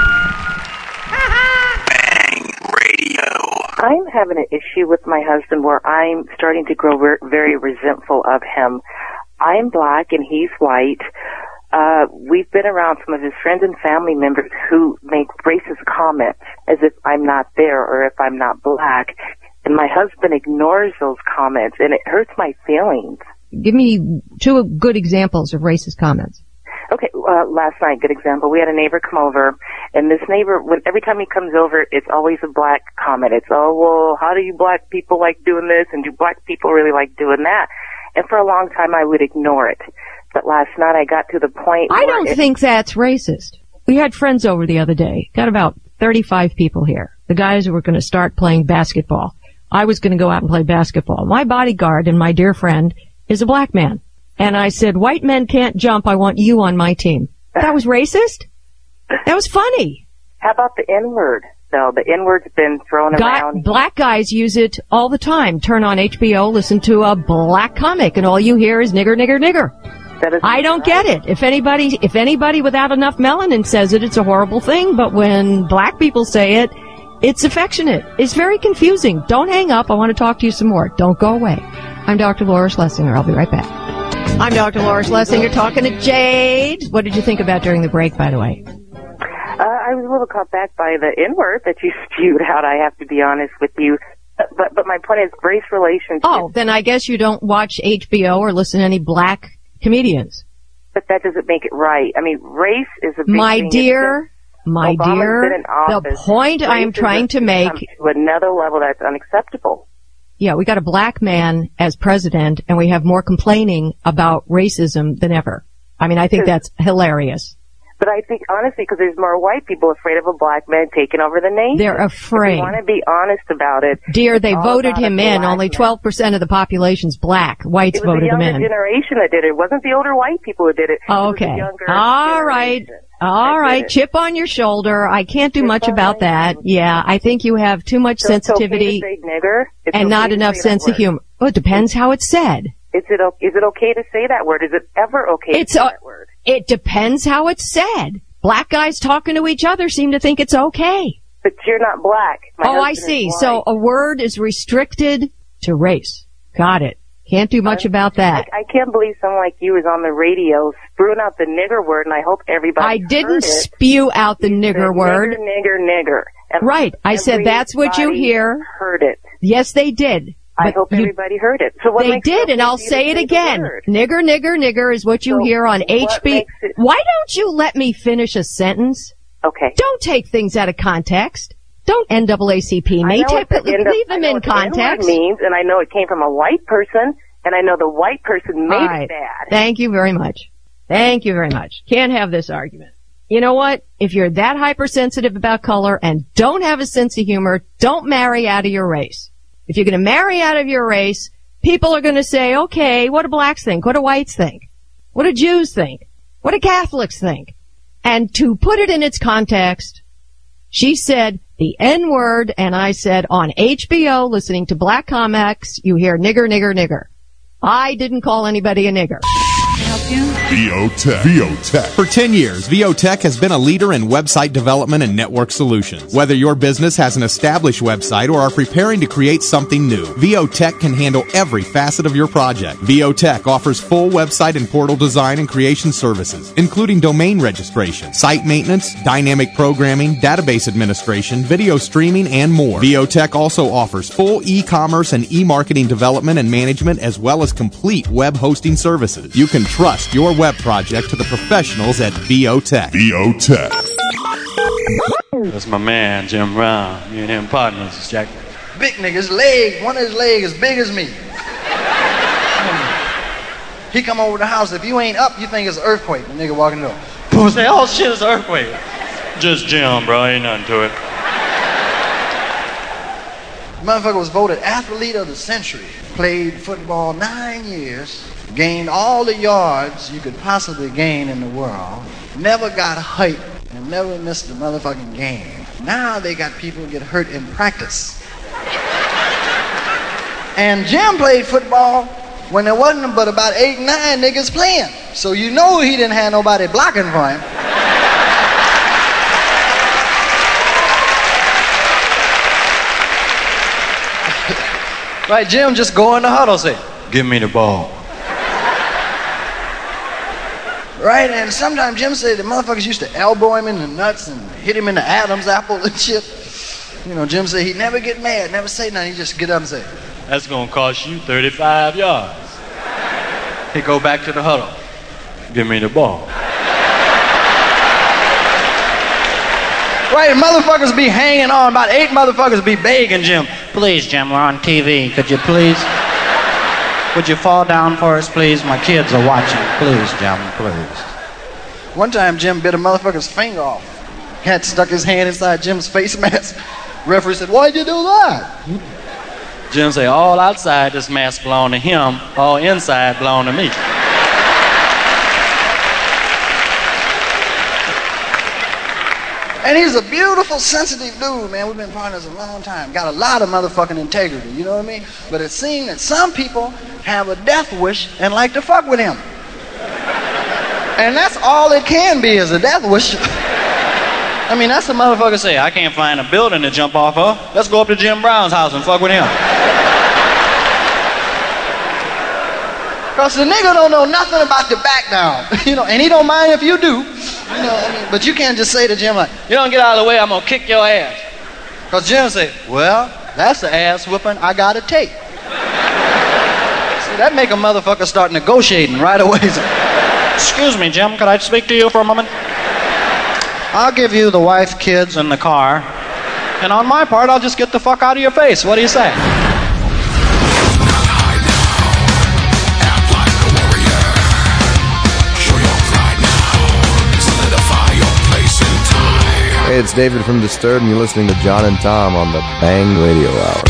Bang Radio. I'm having an issue with my husband where I'm starting to grow re- very resentful of him. I'm black and he's white. Uh, we've been around some of his friends and family members who make racist comments as if I'm not there or if I'm not black. And my husband ignores those comments, and it hurts my feelings. Give me two good examples of racist comments. Okay, uh, last night, good example. We had a neighbor come over, and this neighbor, when every time he comes over, it's always a black comment. It's, oh, well, how do you black people like doing this, and do black people really like doing that? And for a long time, I would ignore it. But last night, I got to the point I where don't it, think that's racist. We had friends over the other day. Got about thirty-five people here. The guys were going to start playing basketball. I was going to go out and play basketball. My bodyguard and my dear friend is a black man. And I said, white men can't jump. I want you on my team. That was racist? That was funny. How about the N-word, though? The N-word's been thrown Guy, around. Black guys use it all the time. Turn on H B O, listen to a black comic, and all you hear is nigger, nigger, nigger. That is I don't right. get it. If anybody, if anybody without enough melanin says it, it's a horrible thing. But when black people say it, it's affectionate. It's very confusing. Don't hang up. I want to talk to you some more. Don't go away. I'm Doctor Laura Schlesinger. I'll be right back. I'm Doctor Laura Schlesinger talking to Jade. What did you think about during the break, by the way? Uh, I was a little caught back by the N-word that you spewed out, I have to be honest with you. But but my point is race relations. Oh, then I guess you don't watch H B O or listen to any black comedians. But that doesn't make it right. I mean, race is a big My thing. dear, my Obama's dear, been in office. the point I am Racism trying to has make... come to another level that's unacceptable. Yeah, we got a black man as president, and we have more complaining about racism than ever. I mean, I think that's hilarious. But I think, honestly, because there's more white people afraid of a black man taking over the nation. They're afraid. If you want to be honest about it. Dear, they all voted about him a in. black Only man. twelve percent of the population's black. Whites It was voted the him younger in. generation that did it. It wasn't the older white people who did it. Oh, It was okay. the younger All right. generation All that right. did it. Chip on your shoulder. I can't do much about that. Yeah, I think you have too much So it's okay to sensitivity say nigger? It's and okay not to enough say that sense of word. humor. Well, it depends how it's said. Is it, o- is it okay to say that word? Is it ever okay It's to say a- that word? It depends how it's said. Black guys talking to each other seem to think it's okay. But you're not black. My Oh, I husband is see. white. So a word is restricted to race. Got it. Can't do much about that. I, I can't believe someone like you is on the radio spewing out the nigger word, and I hope everybody I heard didn't it. spew out the nigger said word. Nigger, nigger, nigger. And Right. I said that's what you everybody hear. Heard it. Yes, they did. I But hope you- everybody heard it. So what They makes it did, okay and I'll for you to say it the again. word? Nigger, nigger, nigger is what you So hear on what H B. makes it- Why don't you let me finish a sentence? Okay. Don't take things out of context. Don't N double A C P me. Take, the leave them in context. The means, and I know it came from a white person, and I know the white person made right. it bad. Thank you very much. Thank you very much. Can't have this argument. You know what? If you're that hypersensitive about color and don't have a sense of humor, don't marry out of your race. If you're going to marry out of your race, people are going to say, okay, what do blacks think? What do whites think? What do Jews think? What do Catholics think? And to put it in its context, she said the N-word, and I said on H B O, listening to Black Comics, you hear nigger, nigger, nigger. I didn't call anybody a nigger. VOTech. VOTech. For ten years, VOTech has been a leader in website development and network solutions. Whether your business has an established website or are preparing to create something new, VOTech can handle every facet of your project. VOTech offers full website and portal design and creation services, including domain registration, site maintenance, dynamic programming, database administration, video streaming, and more. VOTech also offers full e-commerce and e-marketing development and management, as well as complete web hosting services. You can trust your web project to the professionals at VOTech. VOTech. That's my man, Jim Brown. Me and him partners, Jack. Big nigga's leg, one of his legs as big as me. He come over the house. If you ain't up, you think it's an earthquake. The nigga walking the door. Boom, say, oh shit, it's an earthquake. Just Jim, bro. Ain't nothing to it. The motherfucker was voted athlete of the century. Played football nine years. Gained all the yards you could possibly gain in the world. Never got hurt and never missed a motherfucking game. Now they got people who get hurt in practice. And Jim played football when there wasn't but about eight, nine niggas playing. So you know he didn't have nobody blocking for him. Right, Jim just go in the huddle, say, give me the ball. Right, and sometimes Jim said the motherfuckers used to elbow him in the nuts and hit him in the Adam's apple and shit. You know, Jim said he'd never get mad, never say nothing, he'd just get up and say, that's gonna cost you thirty-five yards. He'd go back to the huddle. Give me the ball. Right, motherfuckers be hanging on, about eight motherfuckers be begging Jim, please Jim, we're on T V, could you please? Would you fall down for us, please? My kids are watching. Please, Jim, please. One time, Jim bit a motherfucker's finger off. Cat stuck his hand inside Jim's face mask. Referee said, why'd you do that? Jim said, all outside this mask belong to him, all inside belong to me. And he's a beautiful, sensitive dude, man. We've been partners a long time. Got a lot of motherfucking integrity, you know what I mean? But it seems that some people have a death wish and like to fuck with him. And that's all it can be, is a death wish. I mean, that's the motherfucker say, I can't find a building to jump off of. Let's go up to Jim Brown's house and fuck with him. Because the nigga don't know nothing about the back down. You know, and he don't mind if you do. You know, I mean, but you can't just say to Jim like, you don't get out of the way, I'm gonna kick your ass. Because Jim say, well, that's the ass whooping I gotta take. See, that make a motherfucker start negotiating right away. Excuse me, Jim, could I speak to you for a moment? I'll give you the wife, kids, and the car. And on my part, I'll just get the fuck out of your face. What do you say? Hey, it's David from Disturbed, and you're listening to John and Tom on the Bang Radio Hour.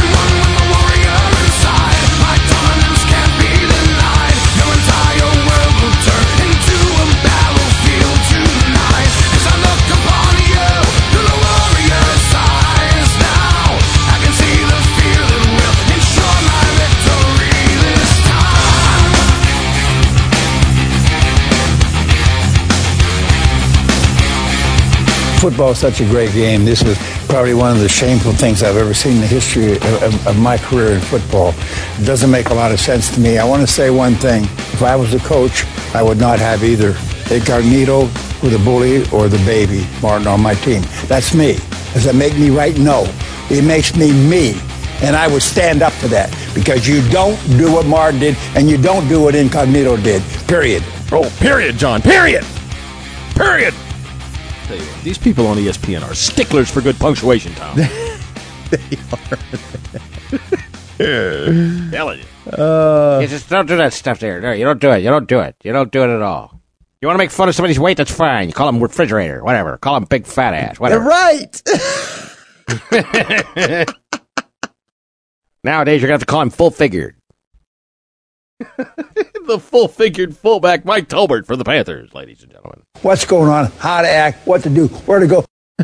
Football is such a great game. This was probably one of the shameful things I've ever seen in the history of, of, of my career in football. It doesn't make a lot of sense to me. I want to say one thing. If I was a coach, I would not have either Incognito or the bully or the baby Martin on my team. That's me. Does that make me right? No. It makes me me. And I would stand up for that because you don't do what Martin did and you don't do what Incognito did. Period. Oh, period, John. Period. Period. Tell you what, these people on E S P N are sticklers for good punctuation, Tom. They are. Telling you. Uh, you just don't do that stuff there. No, you don't do it. You don't do it. You don't do it at all. You want to make fun of somebody's weight? That's fine. You call them refrigerator, whatever. Call them big fat ass, whatever. Right. Nowadays, you're going to have to call him full-figured. The full-figured fullback Mike Tolbert for the Panthers, ladies and gentlemen. What's going on, how to act, what to do, where to go.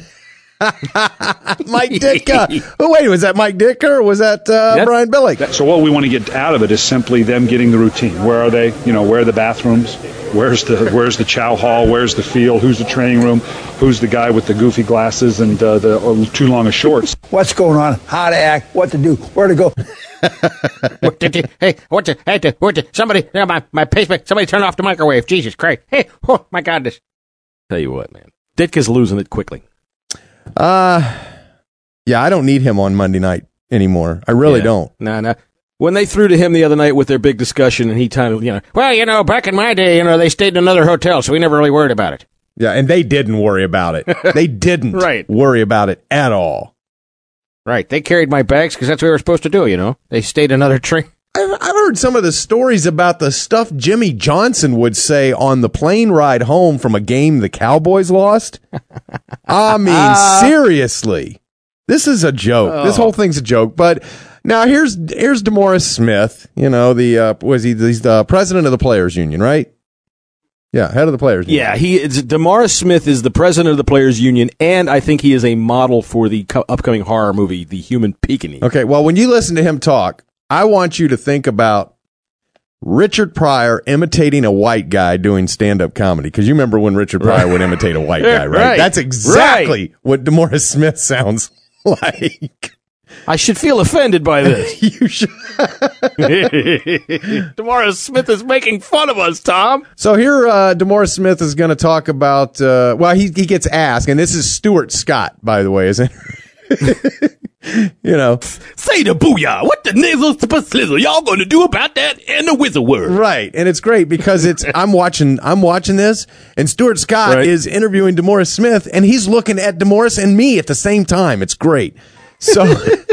Mike Ditka. Oh, wait, was that Mike Ditka or was that uh, Yep. Brian Billick? So what we want to get out of it is simply them getting the routine. Where are they? You know, where are the bathrooms? Where's the Where's the chow hall? Where's the field? Who's the training room? Who's the guy with the goofy glasses and uh, the uh, too long of shorts? What's going on, how to act, what to do, where to go. What did you, hey, what the, hey, the, what the, somebody, yeah, my, my pacemaker, somebody turn off the microwave. Jesus Christ. Hey, oh, my God. This. Tell you what, man. Ditka's losing it quickly. Uh, yeah, I don't need him on Monday night anymore. I really Yeah. don't. No, no. When they threw to him the other night with their big discussion, and he kind of, you know, Well, you know, back in my day, you know, they stayed in another hotel, so we never really worried about it. Yeah, and they didn't worry about it. They didn't Right. worry about it at all. Right. They carried my bags because that's what we were supposed to do, you know. They stayed another train. I've, I've heard some of the stories about the stuff Jimmy Johnson would say on the plane ride home from a game the Cowboys lost. I mean, seriously. This is a joke. Oh. This whole thing's a joke. But now here's here's DeMaurice Smith. You know, the uh, was he he's the president of the Players Union, right? Yeah, head of the Players Union. yeah, he is, DeMaurice Smith is the president of the Players Union, and I think he is a model for the co- upcoming horror movie, The Human Peekaboo. Okay, well, when you listen to him talk, I want you to think about Richard Pryor imitating a white guy doing stand-up comedy. Because you remember when Richard Pryor would imitate a white guy, right? Right. That's exactly Right. what DeMaurice Smith sounds like. I should feel offended by this. You should. DeMaurice Smith is making fun of us, Tom. So here, uh, DeMaurice Smith is going to talk about, uh, well, he, he gets asked, and this is Stuart Scott, by the way, isn't it? You know. Say the booyah. What the nizzle slizzle y'all going to do about that in the wizard word? Right. And it's great because it's, I'm watching, I'm watching this, and Stuart Scott Right. is interviewing DeMaurice Smith, and he's looking at DeMaurice and me at the same time. It's great. So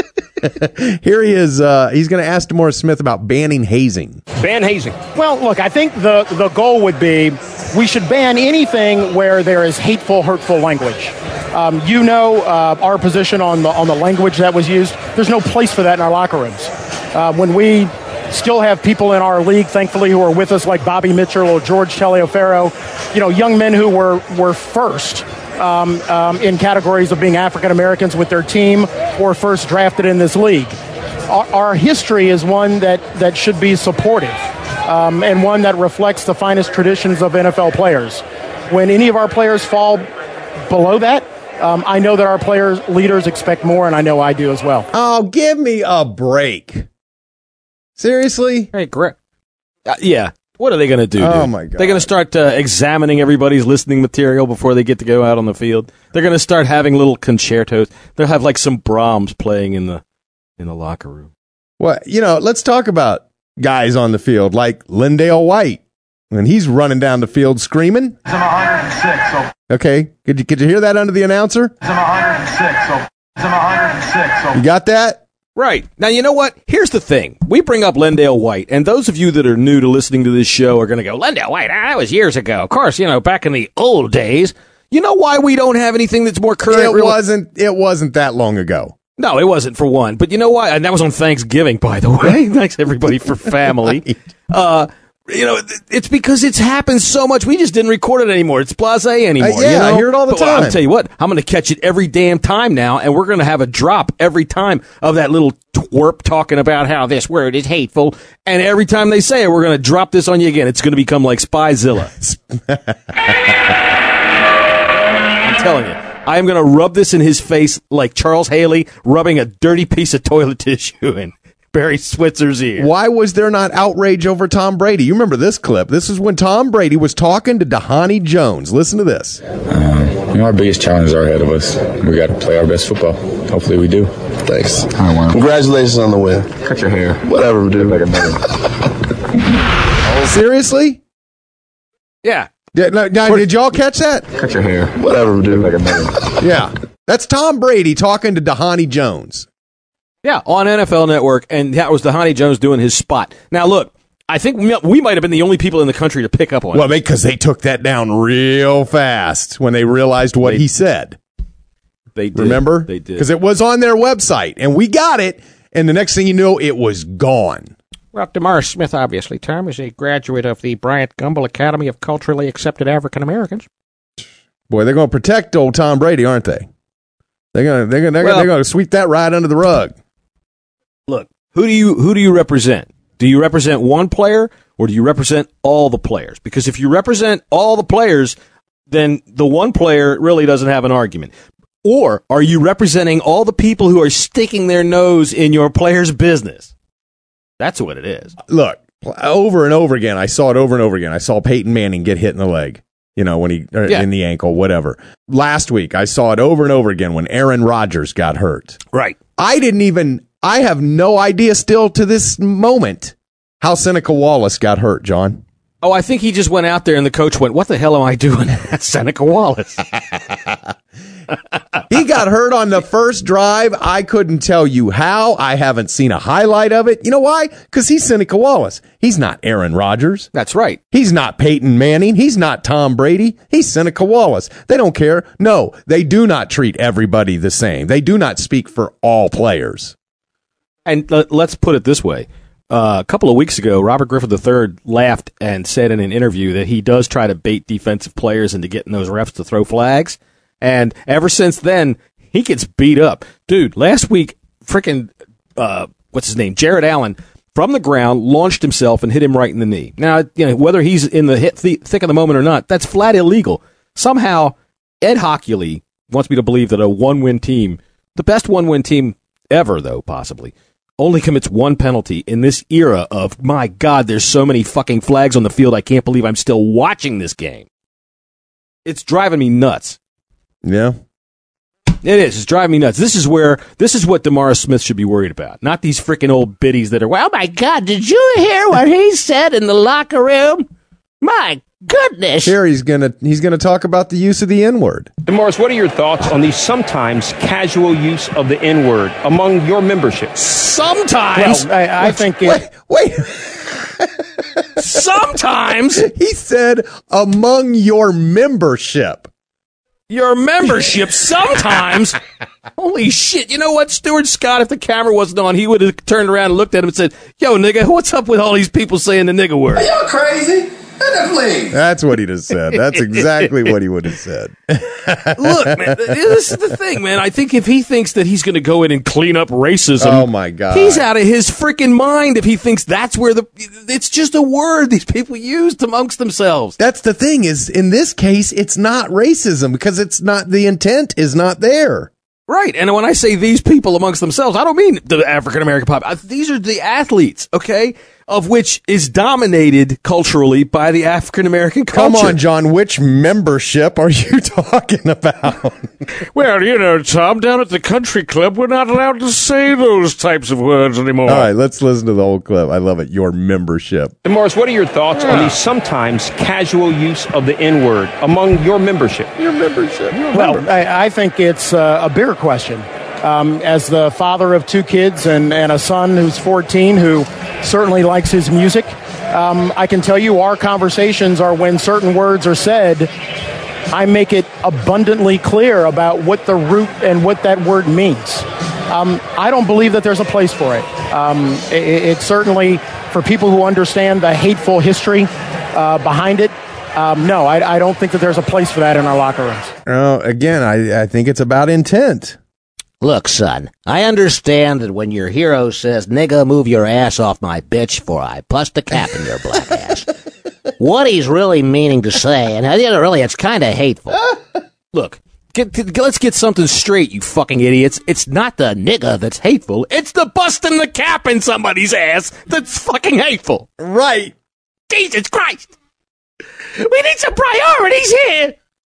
here he is. Uh, he's going to ask DeMaurice Smith about banning hazing. Ban hazing. Well, look, I think the, the goal would be we should ban anything where there is hateful, hurtful language. Um, you know uh, our position on the on the language that was used. There's no place for that in our locker rooms. Uh, when we still have people in our league, thankfully, who are with us, like Bobby Mitchell or George Taliaferro, you know, young men who were were first um, um, in categories of being African Americans with their team or first drafted in this league. Our, our history is one that, that should be supportive um, and one that reflects the finest traditions of N F L players. When any of our players fall below that, um, I know that our players, leaders expect more, and I know I do as well. Oh, give me a break. Seriously? Hey, great. Uh, yeah. What are they going to do? Oh, dude? my God. They're going to start uh, examining everybody's listening material before they get to go out on the field. They're going to start having little concertos. They'll have like some Brahms playing in the in the locker room. Well, you know, let's talk about guys on the field like Lindale White. When he's running down the field screaming. I'm one hundred six, so Okay. Could you, could you hear that under the announcer? I'm one hundred six, so I'm one hundred six, so You got that? Right. Now, you know what? Here's the thing. We bring up Lendale White, and those of you that are new to listening to this show are going to go, Lendale White, ah, that was years ago. Of course, you know, back in the old days. You know why we don't have anything that's more current? It really? wasn't, it wasn't that long ago. No, it wasn't for one. But you know why? And that was on Thanksgiving, by the way. Thanks, everybody, for family. Right. Uh, you know, it's because it's happened so much. We just didn't record it anymore. It's blasé anymore. Uh, yeah, you know? I hear it all the But, time. well, I'll tell you what, I'm going to catch it every damn time now, and we're going to have a drop every time of that little twerp talking about how this word is hateful. And every time they say it, we're going to drop this on you again. It's going to become like Spyzilla. I'm telling you. I am going to rub this in his face like Charles Haley rubbing a dirty piece of toilet tissue in Barry Switzer's ear. Why was there not outrage over Tom Brady? You remember this clip. This is when Tom Brady was talking to Dhani Jones. Listen to this. Um, you know, our biggest challenges are ahead of us. We got to play our best football. Hopefully we do. Thanks. I want Congratulations on the win. Cut your hair. Whatever, dude. Like a Seriously? Yeah. Did, now, did y'all catch that? Cut your hair. Whatever, dude. Yeah. That's Tom Brady talking to Dhani Jones. Yeah, on N F L Network, and that was Dhani Jones doing his spot. Now, look, I think we, we might have been the only people in the country to pick up on well, it. Well, because they took that down real fast when they realized what they, he said. They did. Remember? They did. Because it was on their website, and we got it, and the next thing you know, it was gone. Well, DeMar Smith, obviously, Tom, is a graduate of the Bryant Gumbel Academy of Culturally Accepted African Americans. Boy, they're going to protect old Tom Brady, aren't they? They're going to they're going well, they're going to sweep that right under the rug. Look, who do you who do you represent? Do you represent one player or do you represent all the players? Because if you represent all the players, then the one player really doesn't have an argument. Or are you representing all the people who are sticking their nose in your player's business? That's what it is. Look, over and over again, I saw it over and over again. I saw Peyton Manning get hit in the leg, you know, when he or yeah. in the ankle, whatever. Last week, I saw it over and over again when Aaron Rodgers got hurt. Right. I didn't even, I have no idea still to this moment how Seneca Wallace got hurt, John. Oh, I think he just went out there and the coach went, what the hell am I doing at Seneca Wallace? He got hurt on the first drive. I couldn't tell you how. I haven't seen a highlight of it. You know why? Because he's Seneca Wallace. He's not Aaron Rodgers. That's right. He's not Peyton Manning. He's not Tom Brady. He's Seneca Wallace. They don't care. No, they do not treat everybody the same. They do not speak for all players. And let, let's put it this way. Uh, a couple of weeks ago, Robert Griffin the third laughed and said in an interview that he does try to bait defensive players into getting those refs to throw flags. And ever since then, he gets beat up. Dude, last week, frickin', uh, what's his name? Jared Allen, from the ground, launched himself and hit him right in the knee. Now, you know, whether he's in the hit th- thick of the moment or not, that's flat illegal. Somehow, Ed Hockley wants me to believe that a one-win team, the best one-win team ever, though, possibly, only commits one penalty in this era of, my God, there's so many fucking flags on the field, I can't believe I'm still watching this game. It's driving me nuts. Yeah. It is. It's driving me nuts. This is where, this is what DeMar Smith should be worried about. Not these freaking old biddies that are, well, oh my God, did you hear what he said in the locker room? My goodness. Here he's going to he's gonna talk about the use of the N-word. Morris, what are your thoughts on the sometimes casual use of the N-word among your membership? Sometimes? Well, I, I think it... Wait, wait. Sometimes? He said among your membership. Your membership sometimes. Holy shit. You know what, Stuart Scott, if the camera wasn't on, he would have turned around and looked at him and said, yo, nigga, what's up with all these people saying the nigga word? Are y'all crazy? That's what he just said. That's exactly what he would have said. Look, man, this is the thing, man. I think if he thinks that he's going to go in and clean up racism, oh my God, he's out of his freaking mind if he thinks that's where the, it's just a word these people used amongst themselves. That's the thing is, in this case, it's not racism because it's not, the intent is not there. Right, and when I say these people amongst themselves, I don't mean the African-American population. These are the athletes, okay, of which is dominated culturally by the African-American culture. Come on, John, which membership are you talking about? Well, you know, Tom, down at the country club, we're not allowed to say those types of words anymore. All right, let's listen to the whole clip. I love it, your membership. Morris, what are your thoughts yeah. on the sometimes casual use of the N-word among your membership? Your membership. Your well, membership. I, I think it's uh, a bigger question. Um, as the father of two kids and, and a son who's fourteen who certainly likes his music, um, I can tell you our conversations are when certain words are said, I make it abundantly clear about what the root and what that word means. Um, I don't believe that there's a place for it. Um, it. It's certainly for people who understand the hateful history uh, behind it. Um, no, I, I don't think that there's a place for that in our locker rooms. Uh, again, I, I think it's about intent. Look, son, I understand that when your hero says, nigga, move your ass off my bitch for I bust a cap in your black ass, what he's really meaning to say, and you know, really, it's kind of hateful. Look, get, get, let's get something straight, you fucking idiots. It's not the nigga that's hateful. It's the busting the cap in somebody's ass that's fucking hateful. Right. Jesus Christ. We need some priorities here.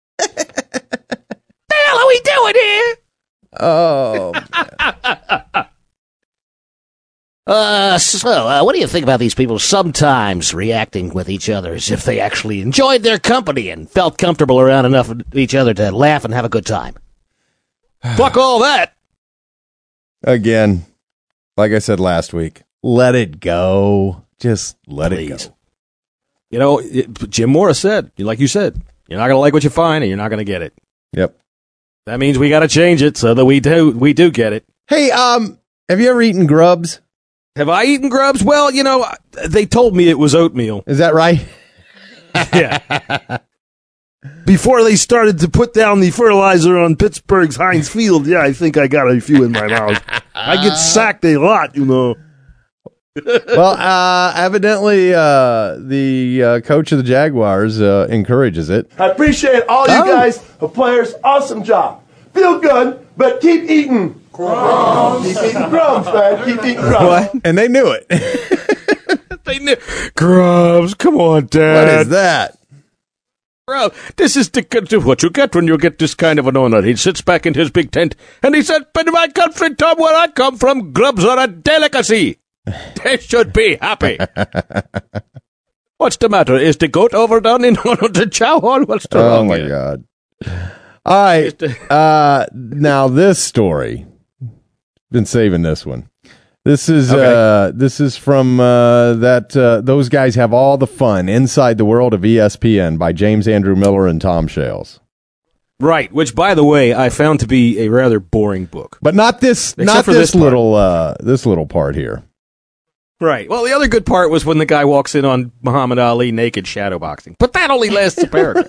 The hell are we doing here? Oh, uh, Uh, so, uh, what do you think about these people sometimes reacting with each other as if they actually enjoyed their company and felt comfortable around enough of each other to laugh and have a good time? Fuck all that! Again, like I said last week, let it go. Just let Please. it go. You know, it, Jim Morris said, like you said, you're not going to like what you find and you're not going to get it. Yep. That means we got to change it so that we do we do get it. Hey, um, have you ever eaten Grubs? Have I eaten Grubs? Well, you know, they told me it was oatmeal. Is that right? Yeah. Before they started to put down the fertilizer on Pittsburgh's Heinz Field, yeah, I think I got a few in my mouth. I get sacked a lot, you know. Well, uh, evidently, uh, the uh, coach of the Jaguars uh, encourages it. I appreciate all you oh. guys, the players. Awesome job. Feel good, but keep eating. Crumbs. Keep eating crumbs, man. Keep eating crumbs. What? And they knew it. They knew. Grubs, come on, Dad. What is that? Bro, this is the, what you get when you get this kind of an owner. He sits back in his big tent, and he said, in my country, Tom, where I come from, grubs are a delicacy. They should be happy. What's the matter? Is the goat overdone in the chow hall? What's the oh, wrong my here? God. All right. Uh, now, this story, been saving this one. This is okay. uh, this is from uh, that uh, those guys have all the fun inside the world of E S P N by James Andrew Miller and Tom Shales. Right, which by the way I found to be a rather boring book, but not this, Except not this, this little uh, this little part here. Right. Well, the other good part was when the guy walks in on Muhammad Ali naked shadowboxing, but that only lasts a paragraph.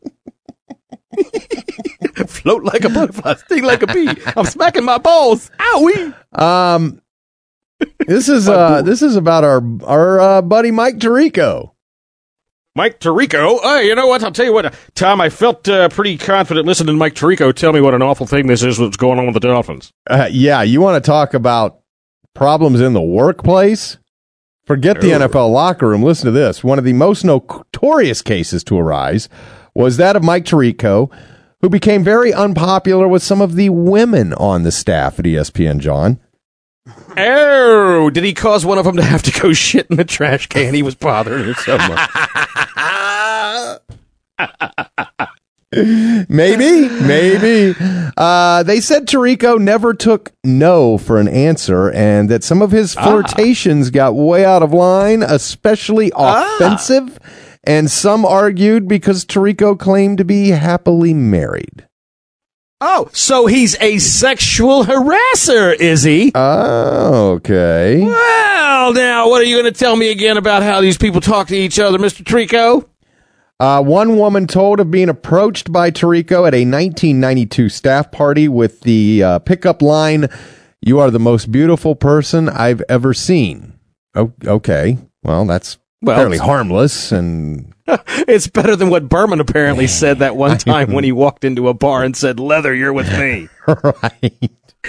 Float like a butterfly, sting like a bee. I'm smacking my balls. Owie. Um. This is uh this is about our our uh, buddy Mike Tirico. Mike Tirico? Hey, you know what? I'll tell you what, Tom, I felt uh, pretty confident listening to Mike Tirico tell me what an awful thing this is that's going on with the Dolphins. Uh, yeah, you want to talk about problems in the workplace? Forget the oh. N F L locker room. Listen to this. One of the most notorious cases to arise was that of Mike Tirico, who became very unpopular with some of the women on the staff at E S P N, John. Oh, did he cause one of them to have to go shit in the trash can? He was bothering her so much. Maybe, maybe. Uh, they said Tirico never took no for an answer and that some of his flirtations ah. got way out of line, especially offensive. Ah. And some argued because Tirico claimed to be happily married. Oh, so he's a sexual harasser, is he? Oh, okay. Well, now, what are you going to tell me again about how these people talk to each other, Mister Tirico? Uh, one woman told of being approached by Tirico at a nineteen ninety-two staff party with the uh, pickup line, "You are the most beautiful person I've ever seen." Oh, okay. Well, that's well, fairly harmless and... It's better than what Berman apparently said that one time when he walked into a bar and said, "Leather, you're with me." Right.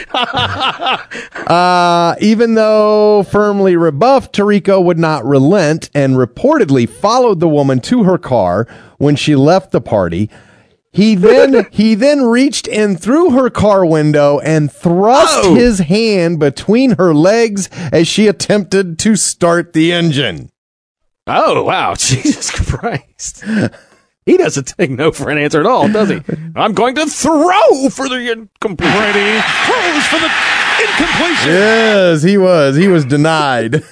uh, even though firmly rebuffed, Tirico would not relent and reportedly followed the woman to her car when she left the party. He then he then reached in through her car window and thrust oh. his hand between her legs as she attempted to start the engine. Oh, wow. Jesus Christ. He doesn't take no for an answer at all, does he? I'm going to throw for the incompletion. Brady throws for the incompletion. Yes, he was. He was denied.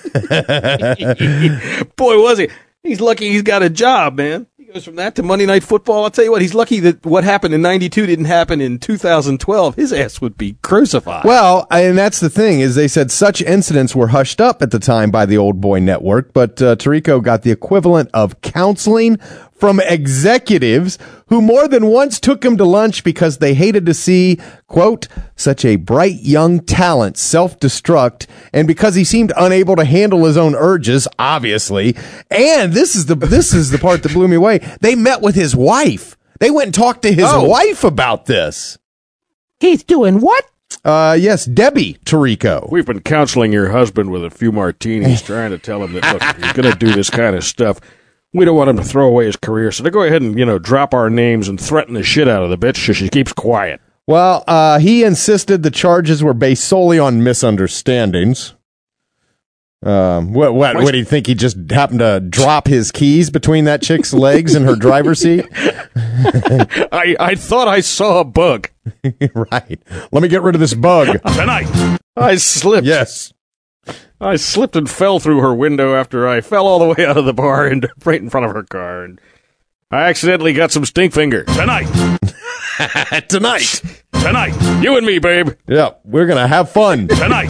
Boy, was he. He's lucky he's got a job, man. He goes from that to Monday Night Football. I'll tell you what, he's lucky that what happened in ninety-two didn't happen in two thousand twelve. His ass would be crucified. Well, and that's the thing, is they said such incidents were hushed up at the time by the Old Boy Network, but uh, Tirico got the equivalent of counseling from executives who more than once took him to lunch because they hated to see, quote, such a bright young talent self-destruct, and because he seemed unable to handle his own urges, obviously. And this is the this is the part that blew me away. They met with his wife. They went and talked to his oh. wife about this. He's doing what? Uh, yes, Debbie Tirico. We've been counseling your husband with a few martinis, trying to tell him that, look, if he's going to do this kind of stuff, we don't want him to throw away his career, so they go ahead and, you know, drop our names and threaten the shit out of the bitch so she keeps quiet. Well, uh, he insisted the charges were based solely on misunderstandings. Um, what, what, what do you think? He just happened to drop his keys between that chick's legs in her driver's seat? I, I thought I saw a bug. Right. Let me get rid of this bug. Tonight. I slipped. Yes. I slipped and fell through her window after I fell all the way out of the bar and right in front of her car. And I accidentally got some stink finger. Tonight. Tonight. Tonight. You and me, babe. Yeah, we're going to have fun. Tonight.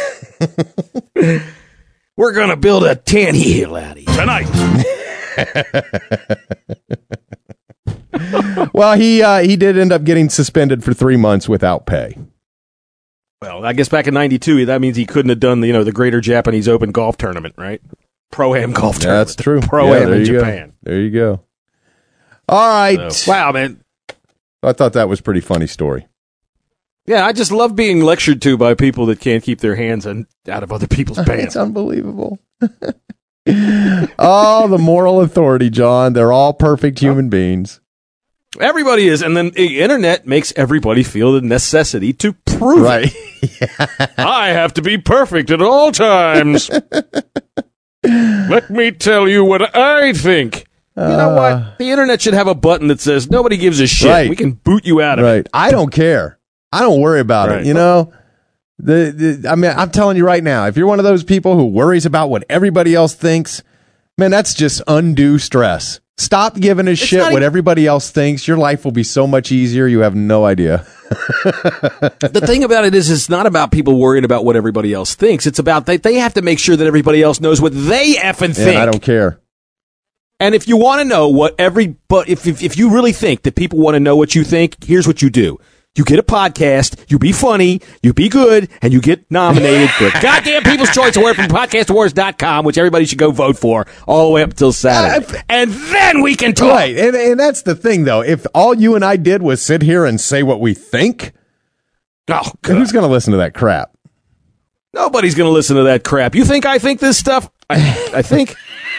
We're going to build a tan heel out of you. Tonight. Well, he uh, he did end up getting suspended for three months without pay. Well, I guess back in ninety-two, that means he couldn't have done the, you know, the Greater Japanese Open golf tournament, right? Pro-Am golf tournament. That's true. Pro-Am yeah, in Japan. Go. There you go. All right. So, wow, man. I thought that was a pretty funny story. Yeah, I just love being lectured to by people that can't keep their hands in, out of other people's pants. It's unbelievable. Oh, the moral authority, John. They're all perfect human beings. Everybody is, and then the internet makes everybody feel the necessity to prove right. it. I have to be perfect at all times. Let me tell you what I think. You know what? The internet should have a button that says, nobody gives a shit. Right. We can boot you out of right. it. I don't care. I don't worry about right. it. You know, the, the I mean, I'm telling you right now, if you're one of those people who worries about what everybody else thinks, man, that's just undue stress. Stop giving a it's shit what even, everybody else thinks. Your life will be so much easier. You have no idea. The thing about it is, it's not about people worrying about what everybody else thinks. It's about they, they have to make sure that everybody else knows what they effing think. Yeah, I don't care. And if you want to know what every, but if, if if you really think that people want to know what you think, here's what you do. You get a podcast, you be funny, you be good, and you get nominated for a goddamn People's Choice Award from podcast awards dot com, which everybody should go vote for all the way up until Saturday. Uh, and then we can talk. Right, and, and that's the thing, though. If all you and I did was sit here and say what we think, oh, who's going to listen to that crap? Nobody's going to listen to that crap. You think I think this stuff? I, I think...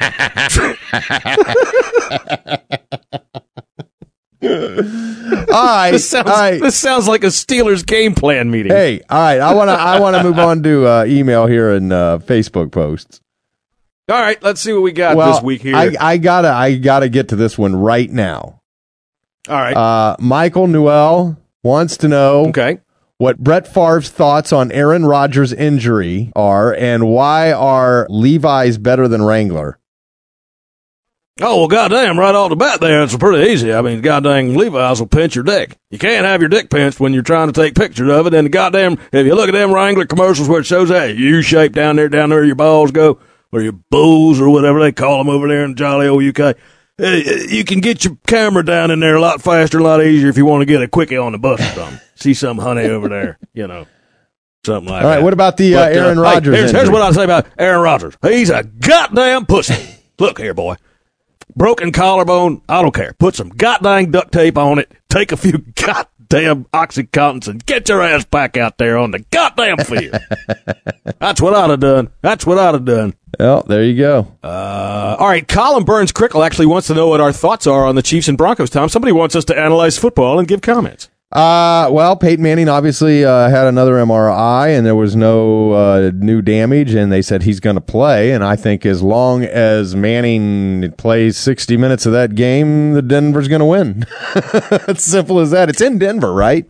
all right, this sounds, all right. This sounds like a Steelers game plan meeting. Hey, all right. I want to. I want to move on to uh, email here and uh, Facebook posts. All right, let's see what we got well, this week here. I, I gotta. I gotta get to this one right now. All right. Uh, Michael Newell wants to know. Okay. What Brett Favre's thoughts on Aaron Rodgers' injury are, and why are Levi's better than Wrangler? Oh, well, goddamn, right off the bat there, it's pretty easy. I mean, goddamn, Levi's will pinch your dick. You can't have your dick pinched when you're trying to take pictures of it, and goddamn, if you look at them Wrangler commercials where it shows that U-shape down there, down there, your balls go, or your bulls, or whatever they call them over there in jolly old U K, you can get your camera down in there a lot faster, a lot easier if you want to get a quickie on the bus or something. See some honey over there, you know, something like that. All right, that. what about the uh, but, Aaron uh, Rodgers hey, here's, here's injury? what I say about Aaron Rodgers. He's a goddamn pussy. Look here, boy. Broken collarbone, I don't care. Put some goddamn duct tape on it. Take a few goddamn Oxycontins and get your ass back out there on the goddamn field. That's what I'd have done. That's what I'd have done. Well, there you go. Uh, all right, Colin Burns Crickle actually wants to know what our thoughts are on the Chiefs and Broncos, Tom. Somebody wants us to analyze football and give comments. Uh, well, Peyton Manning obviously uh, had another M R I, and there was no uh, new damage, and they said he's going to play. And I think as long as Manning plays sixty minutes of that game, the Denver's going to win. It's simple as that. It's in Denver, right?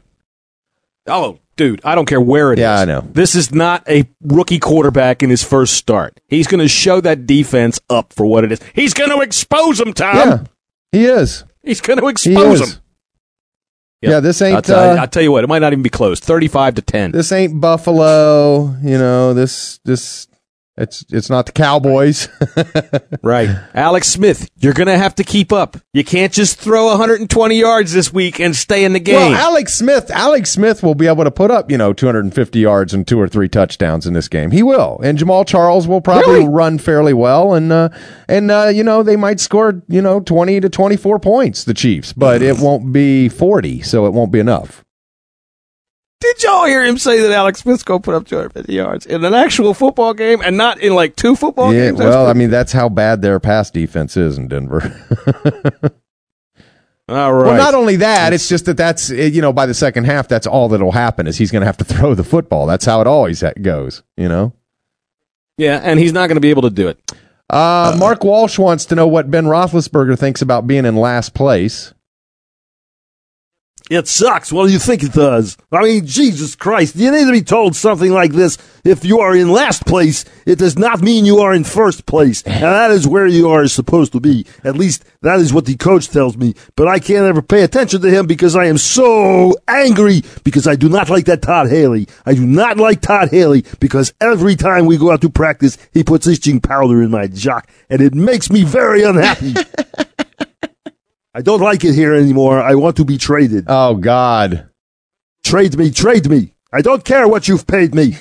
Oh, dude, I don't care where it yeah, is. I know. This is not a rookie quarterback in his first start. He's going to show that defense up for what it is. He's going to expose them, Tom. Yeah, he is. He's going to expose them. Yep. Yeah, this ain't. I'll tell, uh, I'll tell you what, it might not even be close. Thirty-five to ten. This ain't Buffalo. You know, this this it's it's not the Cowboys. Right, Alex Smith, you're gonna have to keep up. You can't just throw one hundred twenty yards this week and stay in the game. Well, Alex Smith, Alex Smith will be able to put up, you know, two hundred fifty yards and two or three touchdowns in this game. He will, and Jamal Charles will probably really? run fairly well, and uh, and uh, you know they might score, you know, twenty to twenty four points, the Chiefs, but it won't be forty, so it won't be enough. Did y'all hear him say that Alex Smith's going to put up two hundred fifty yards in an actual football game and not in like two football yeah, games? well, I mean, that's how bad their pass defense is in Denver. All right. Well, not only that, it's just that that's, you know, by the second half, that's all that'll happen is he's going to have to throw the football. That's how it always goes, you know? Yeah, and he's not going to be able to do it. Uh, Mark Walsh wants to know what Ben Roethlisberger thinks about being in last place. It sucks. What do you think it does? I mean, Jesus Christ, you need to be told something like this. If you are in last place, it does not mean you are in first place. And that is where you are supposed to be. At least that is what the coach tells me. But I can't ever pay attention to him because I am so angry because I do not like that Todd Haley. I do not like Todd Haley because every time we go out to practice, he puts itching powder in my jock. And it makes me very unhappy. I don't like it here anymore. I want to be traded. Oh, God. Trade me, trade me. I don't care what you've paid me.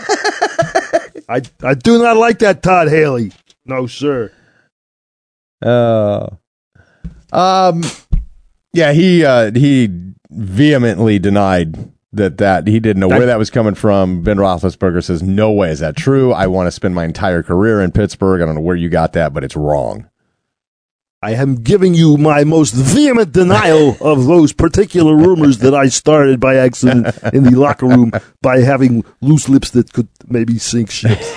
I I do not like that Todd Haley. No, sir. Uh, um, yeah, he uh, he vehemently denied that, that he didn't know where that was coming from. Ben Roethlisberger says, no way is that true. I want to spend my entire career in Pittsburgh. I don't know where you got that, but it's wrong. I am giving you my most vehement denial of those particular rumors that I started by accident in the locker room by having loose lips that could maybe sink ships.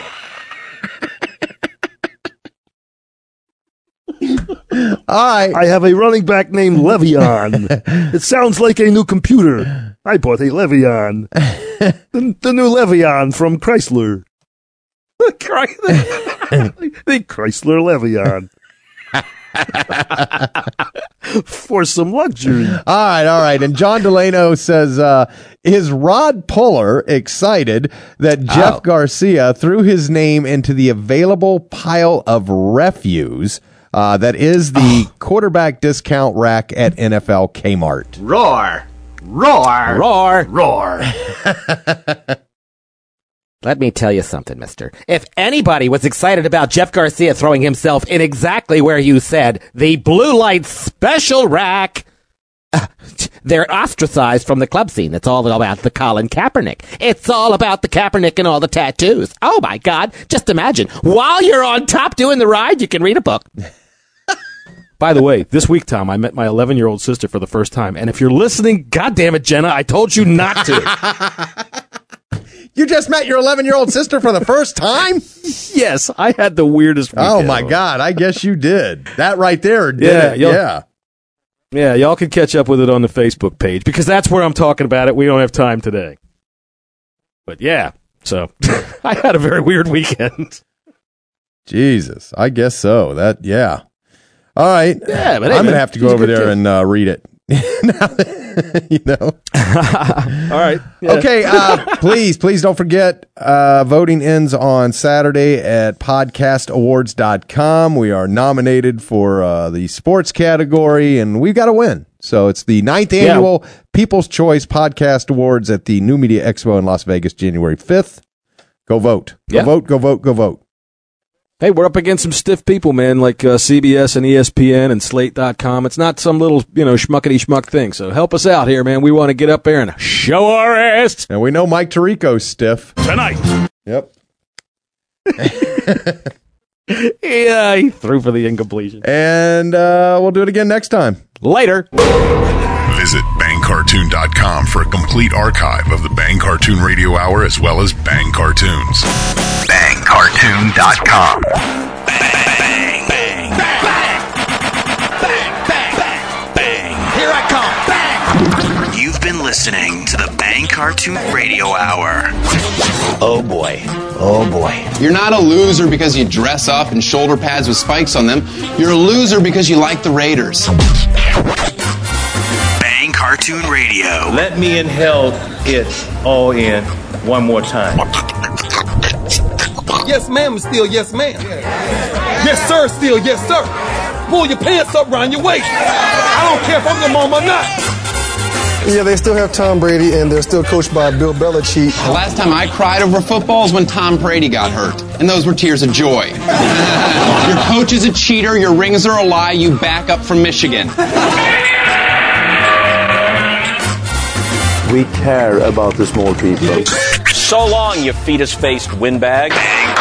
I I have a running back named Le'Veon. It sounds like a new computer. I bought a Le'Veon. the, the new Le'Veon from Chrysler. the Chrysler Le'Veon. For some luxury. All right, all right. And John Delano says, uh, is Rod Puller excited that Jeff Oh. Garcia threw his name into the available pile of refuse uh, that is the quarterback discount rack at N F L Kmart? Roar. Roar. Roar. Roar. Let me tell you something, mister. If anybody was excited about Jeff Garcia throwing himself in exactly where you said, the blue light special rack, uh, they're ostracized from the club scene. It's all about the Colin Kaepernick. It's all about the Kaepernick and all the tattoos. Oh, my God. Just imagine. While you're on top doing the ride, you can read a book. By the way, this week, Tom, I met my eleven-year-old sister for the first time. And if you're listening, God damn it, Jenna, I told you not to. You just met your eleven-year-old sister for the first time? Yes, I had the weirdest weekend. Oh, my God. I guess you did. That right there did Yeah, it. y'all- Yeah. Yeah, y'all can catch up with it on the Facebook page because that's where I'm talking about it. We don't have time today. But yeah, so I had a very weird weekend. Jesus. I guess so. That, yeah. All right. Yeah, but hey, I'm going man, to have to go she's a over good there kid. and uh, read it. Now that- you know. All right. Yeah. Okay, uh, please, please don't forget, uh, voting ends on Saturday at podcast awards dot com. We are nominated for uh, the sports category, and we've got to win. So it's the ninth annual People's Choice Podcast Awards at the New Media Expo in Las Vegas, January fifth. Go vote. Go Yeah. vote, go vote, go vote. Hey, we're up against some stiff people, man, like uh, C B S and E S P N and Slate dot com. It's not some little, you know, schmuckety schmuck thing. So help us out here, man. We want to get up there and show our ass. And we know Mike Tirico's stiff. Tonight. Yep. Yeah, he threw for the incompletion. And uh, we'll do it again next time. Later. Visit bang cartoon dot com for a complete archive of the Bang Cartoon Radio Hour as well as Bang Cartoons. bang cartoon dot com. Bang, bang, bang, bang, bang, bang, bang. Here I come. Bang. You've been listening to the Bang Cartoon Radio Hour. Oh boy. Oh boy. You're not a loser because you dress up in shoulder pads with spikes on them. You're a loser because you like the Raiders. Bang Cartoon Radio. Let me inhale it all in one more time. Yes, ma'am, is still yes, ma'am. Yes, sir, still yes, sir. Pull your pants up around your waist. I don't care if I'm your mom or not. Yeah, they still have Tom Brady, and they're still coached by Bill Belichick. The last time I cried over football is when Tom Brady got hurt, and those were tears of joy. Your coach is a cheater, your rings are a lie, you back up from Michigan. We care about the small people. So long, you fetus-faced windbag. Bang